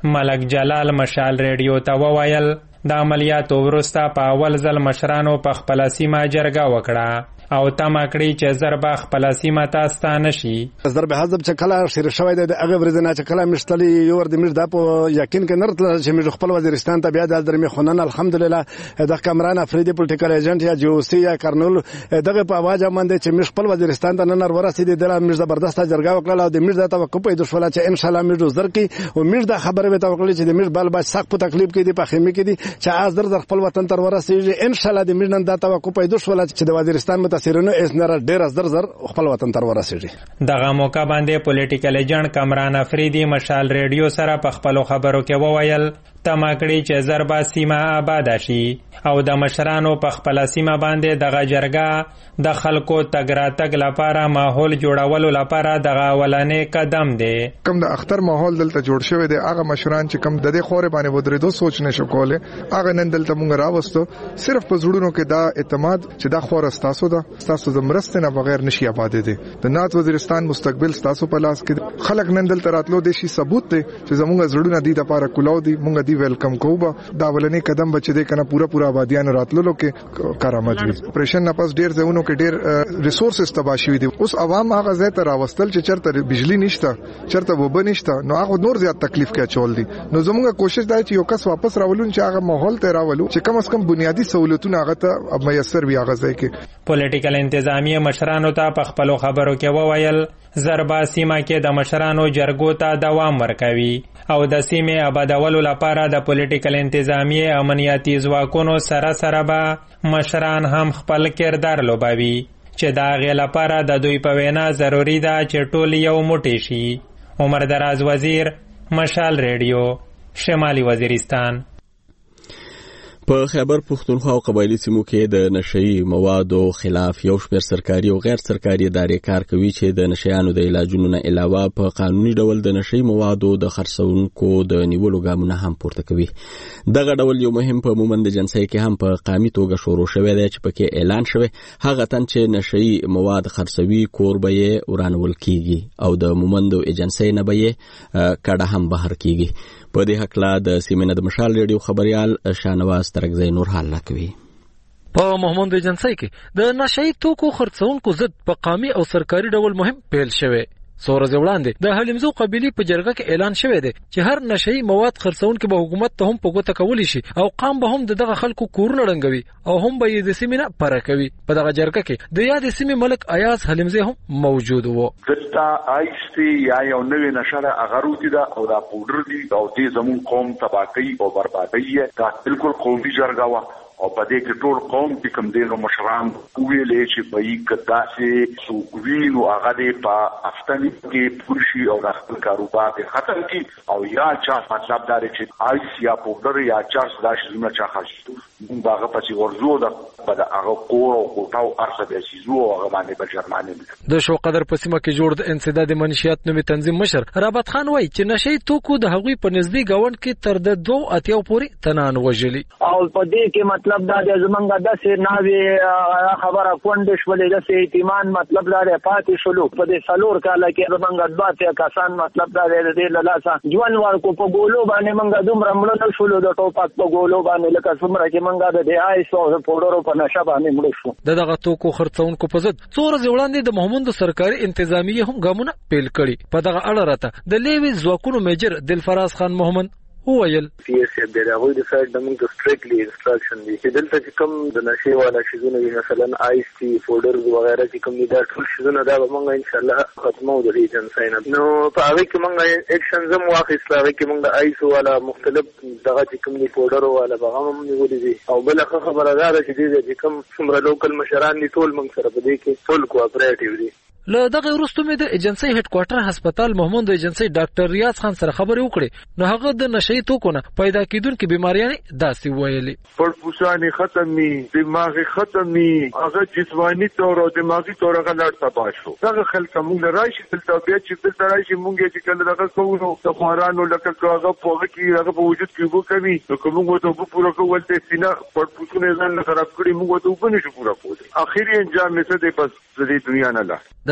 ملک جلال مشال ریډیو ته وویل د عملیاتو وروسته په اول ځل مشرانو په خپله سیمه جرګه وکړه او تمه کړي چې زر به خپله سیمه ته ستانه شي. ضرب حزب چې کله شروع شوی دی د هغې ورځې نه چې کله موږ تللي یو ور د موږ دا په یقین کې نه راتله چې موږ خپل وزیرستان ته بیا د درمې خو نن الحمدلله د کامران افریدي پولیټیکل ایجنټ یا جیوسي یا کارنول دغه په اواز باندې چې موږ خپل وزیرستان ته نن ورسېدي دله موږ زبردسته جرګه وکړله او د موږ د توقع پیدا شوله چې انشاءالله موږ زر کړي او موږ دا خبره به توقع چې د موږ بل باج سخت په تکلیف کې دي په خیمه کې دي چې از در خپل وطن ته ورسېږي انشاءالله د موږ نن دا توقع پیدا شوله چې د وزیرستان متاثرینو اسنره ډیر از در زر خپل وطن ته ورسېږي. دغه موقع باندې پولیټیکل ایجنټ کامران افریدي مشال ریډیو سره په خپلو خبرو کې وویل تمه کړي چې زر به سیمه آباده شي او د مشرانو په خپله سیمه باندې دغه جرګه د خلکو تګ راتګ لپاره ماحول جوړولو لپاره دغه اولنې قدم دی. کوم د اختر ماحول دلته جوړ شوی دی هغه مشران چې کوم د دې خورې باندې ودرېدو سوچ نه شو کولی هغه نن دلته مونږ راوستو صرف په زړونو کې دا اعتماد چې دا خوره ستاسو ده ستاسو د مرستې نه بغیر نشي آبادېدی. د نعت وزیرستان مستقبل ستاسو په لاس کې خلک نن دلته راتلو د شي ثبوت دی چې زمونږ زړونه دي د پاره کولاو دي مونږ دی ویلکم کوو. دا ولنې قدم بچ دی کنه پورا پورا آبادیان راتللو کې کارآمد وي. پرېشن نه پس ډیر ځایونو کې ډیر ریسورسز تباه شوي دي. اوس عوام هغه ځای ته راوستل چې چرته بجلی نشته چرته اوبه نشته نو هغه نور زیات تکلیف کې اچول دي. نو زموږ کوشش دا چې یو کس واپس راولون چې هغه ماحول ته راولو چې کم از کم بنیادی سہولتونه هغه ته میسر وي هغه ځای کې. پولیټیکل انتظامیه مشرانو ته په خپلو خبرو کې وویل زربا سیمه کې د مشرانو جرګو ته دوام ورکوي او د سیمې آبادولو لپاره د پولیټیکل انتظامیه امنیتي ځواکونو سره سره به مشران هم خپل کردار لوبوي چې د هغې لپاره د دوی په وینا ضروري ده چې ټول یو موټی شي. عمر دراز وزیر مشال ریډیو شمالي وزیرستان. په خیبر پښتونخوا او قبایلی سیمو کې د نشئی موادو خلاف یو شمېر سرکاري او غیر سرکاري ادارې کار کوي چې د نشیانو د علاجونو نه علاوه په قانوني ډول د نشئی موادو د خرڅونکو د نیولو ګامونه هم پورته کوي. دغه ډول یو مهم په مومند جنسۍ کې هم په قامي توګه شروع شوی دی چې پکې اعلان شوی هغه تن چې نشئی مواد خرڅوي کور به یې ورانول کیږي او د مومندو ایجنسۍ نه به یې کډه هم بهر کیږي. په دې هکله د سیمې نه د مشال ریډیو خبریال شانواز ترکزی نور حال کوي. په محمد ایجنسۍ کې د نشئی توکو خرڅونکو ضد په قامي او سرکاري ډول مهم پیل شوی. څو ورځې وړاندې د حلیمزو قبیلې په جرګه کې اعلان شوی دی چې هر نشئی مواد خرڅونکي به حکومت ته هم په ګوته کولی شي او قام به هم د دغه خلکو کورونه ړنګوي او هم به یې د سیمې نه پره کوي. په دغه جرګه کې د یادې سیمې ملک ایاز حلیمزی هم موجود و. دلته آیستی یا یو نوې نشه ده هغه روتي ده او دا پوډر دي او دې زمون قوم تباه کوي او بربادوي. دا بالکل قومي جرګه وه او په دې کې ټول قوم چې کوم دی نو مشران ویلې چې په یی کداسې څوک وي نو هغه دې په افتنی کې پوښي او د خپل کاروبار په ختم کې او یا چا مطلب دا چې آیس یا پودر یا چارج دا شیزونه چا خاصو موږ هغه پسې ورزو ده په هغه کور او کوټاو ارسه به سیزو هغه باندې په جرمانه د شو قدر په سیمه کې جوړ د انسداد منشیات نومي تنظیم مشر رابط خان وایي چې نشئی توکو د هغوی په نږدې گاوند کې تر د دوه اتیاو پورې تنان وژلي او په دې کې مطلب دا د زمونږ داسې ناوې خبره کونډې شولې داسې اعتماد مطلب دا دی پاتې شولو په دې څلور کاله کې زمونږ دوه اتیا کسان مطلب دا دی د دې له لاسه ژوند ورکو په ګولو باندې موږ دومره مړه نه شولو د ټوپک په ګولو باندې لکه څومره چې موږ د دې آیس او د پوډرو په نشه باندې مړه شو. د دغه توکو خرڅونکو په ضد څو ورځې وړاندې د محمود سرکاري انتظامیه هم ګامونه پیل کړي. په دغه اړه راته د لیوي ځواکونو میجر دلفراز خان محمد وویل پی ایس اف د هغوی د سایډ د موږ سټریکټلی انسټرکشن دي چې دلته چې کوم د نشې والا شیزونه دي مثلا آیس ټي فوډرز وغیره چې کوم دي دا ټول شیزونه دا به موږ انشاءالله ختمو د دې ایجنسۍ نه. نو په هغې کې موږ اکشنز هم واخیستل هغې کې موږ د آیس والا مختلف دغه چې کوم دي فوډرو والا به هم نیولي دي او بله ښه خبره دا ده چې دې چې کوم څومره لوکل مشران دي ټول موږ سره په دې کې ټول کوآپریټیو دي. له دغه وروسته مې د ایجنسۍ هډ کوارټر هسپتال محمود ایجنسۍ ډاکټر ریاض خان سره خبرې وکړې نو هغه د نشئی توکو نه پیدا کیدونکې بیماریانې داسې ویلې پړپوسانې ختمي دماغ ختمي هغه جسماني طور او دماغي طور هغه لړ تباه شو. دغه خلک موږ راشي دلته بیا چې دلته راشي موږ چې کله دغه کوو نو د خوارانو لکه هغه په هغه کې هغه په وجود کې وو کوي نو کوم ته په پوره کول ته سینا پړپوسونه ځان خراب کړي موږ ته په نشو پوره کوو. اخیری انجام یې څه دی بس د دې دنیا نه لا. د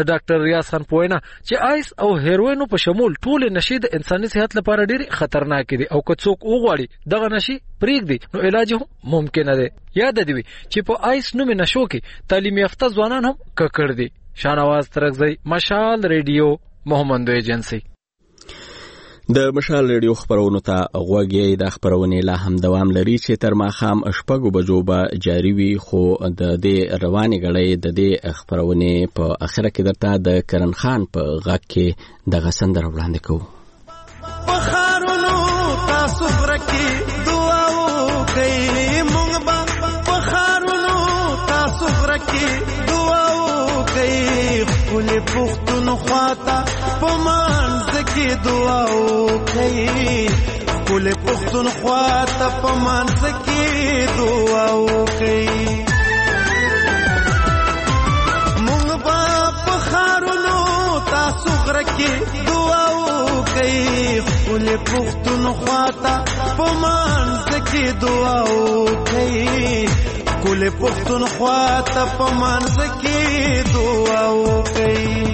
د ډاکټر ریاض خان پوینا چې آیس او هیروینو په شمول ټول نشي د انساني صحت لپاره ډېر خطرناک دي او که څوک وغواړي دغه نشي پرېږدي نو علاج هم ممکن دی. یاد دی چې په آیس نومې نشو کې تعلیم یافته ځوانان هم ککړ دي. شاهنواز ترکزی، مشال ریډیو، محمد ایجنسی. د مشال ریډیو خبرونو ته غوږی. د خبرونې لا هم دوام لري چې تر ماښام شپږو بجو به جاری وي، خو د دې روانې غړۍ د دې خبرونې په اخره کې درته د کرن خان په غږ کې دغه سندره وړاندې کوو. بخارونو تاسو غرکی دعا وکړئ، مونږ به بخارونو تاسو غرکی دعا وکړئ، خپل پښتونخوا ته په مانځ کې دعا وکړئ، خپل پښتونخوا ته په مانځ کې دعا وکړئ. مونږ به بخارونو تاسو غرکی دعا وکړئ، خپل پښتونخوا ته په مانځ کې دعا وکړئ، خپل پښتونخوا ته په مانځ کې دعا وکړئ.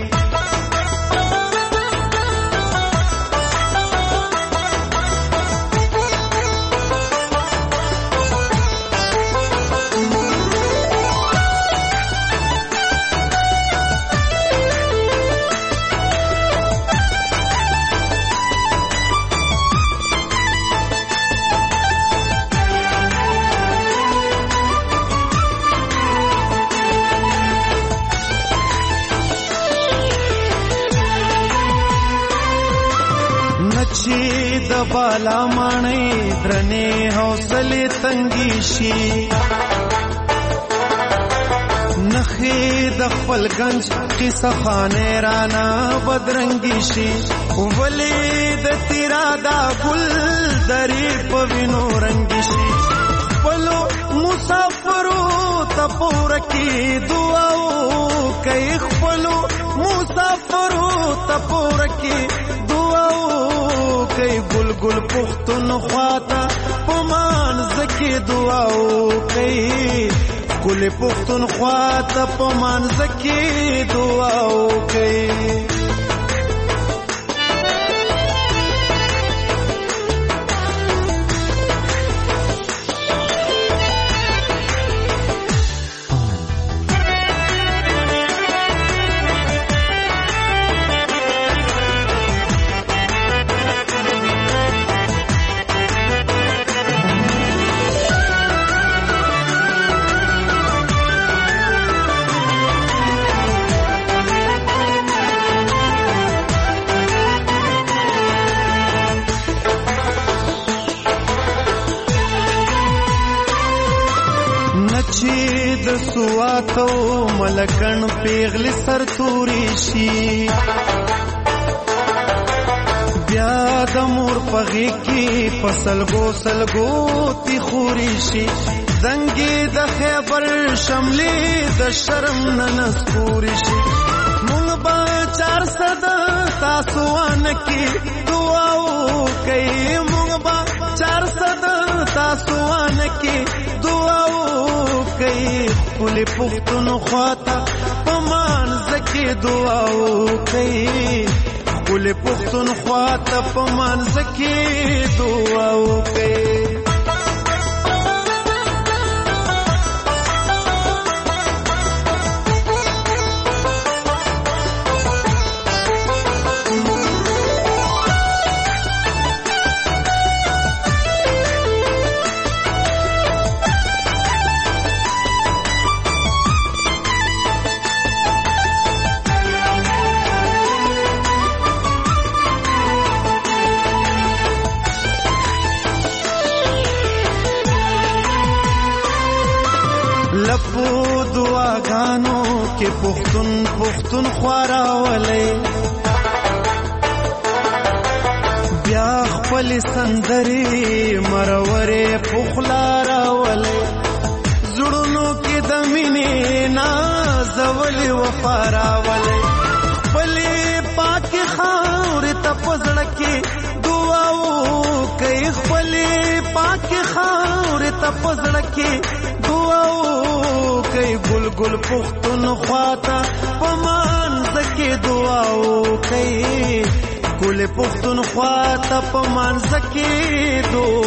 چې د بالا ماڼۍ درنې حوصلې تنګې شي، نخې د خپل گنج قصه خانې رانا بدرنګې شي، ولې د تیرا دا ګل درې په وینو رنګې شي، خپلو مسافرو ته پوره کې دعا وکړئ، خپلو مسافرو ته پوره کې دعا وکړئ، ګل ګل پښتونخوا ته په مانځ کې دعا وکړئ، ګل پښتونخوا ته په مانځ کې دعا وکړئ. سواتو ملکن پیغلی سر توری شي، بیا د مور پغی کی پسلگو سلگو تی خوری شي، زنگی د خیبر شملی د شرم ننسکوری شي، مونږ با چار صد تاسوان کی دعا وکړئ، مونږ با چار صد تاسوان کی دعا وکړئ، خپل پښتونخوا ته په مانځ کې دعا وکړئ، خپل پښتونخوا ته په مانځ کې دعا وکړئ. لپو دعاګانو کې پښتون پښتون خوارا ولې، بیا خپل سندري مرورې پخلارا ولې، زړونو کې د مینې نازولې وفارا ولې، خپل پاک خاورې ته پزړه کې دعا وکړئ، خپل پاک خاورې ته پزړه کې دعا وکړئ، کوي ګل ګل پختون خواته پمانځ کې دعا وکي ګل پختون خواته پمانځ کې دعا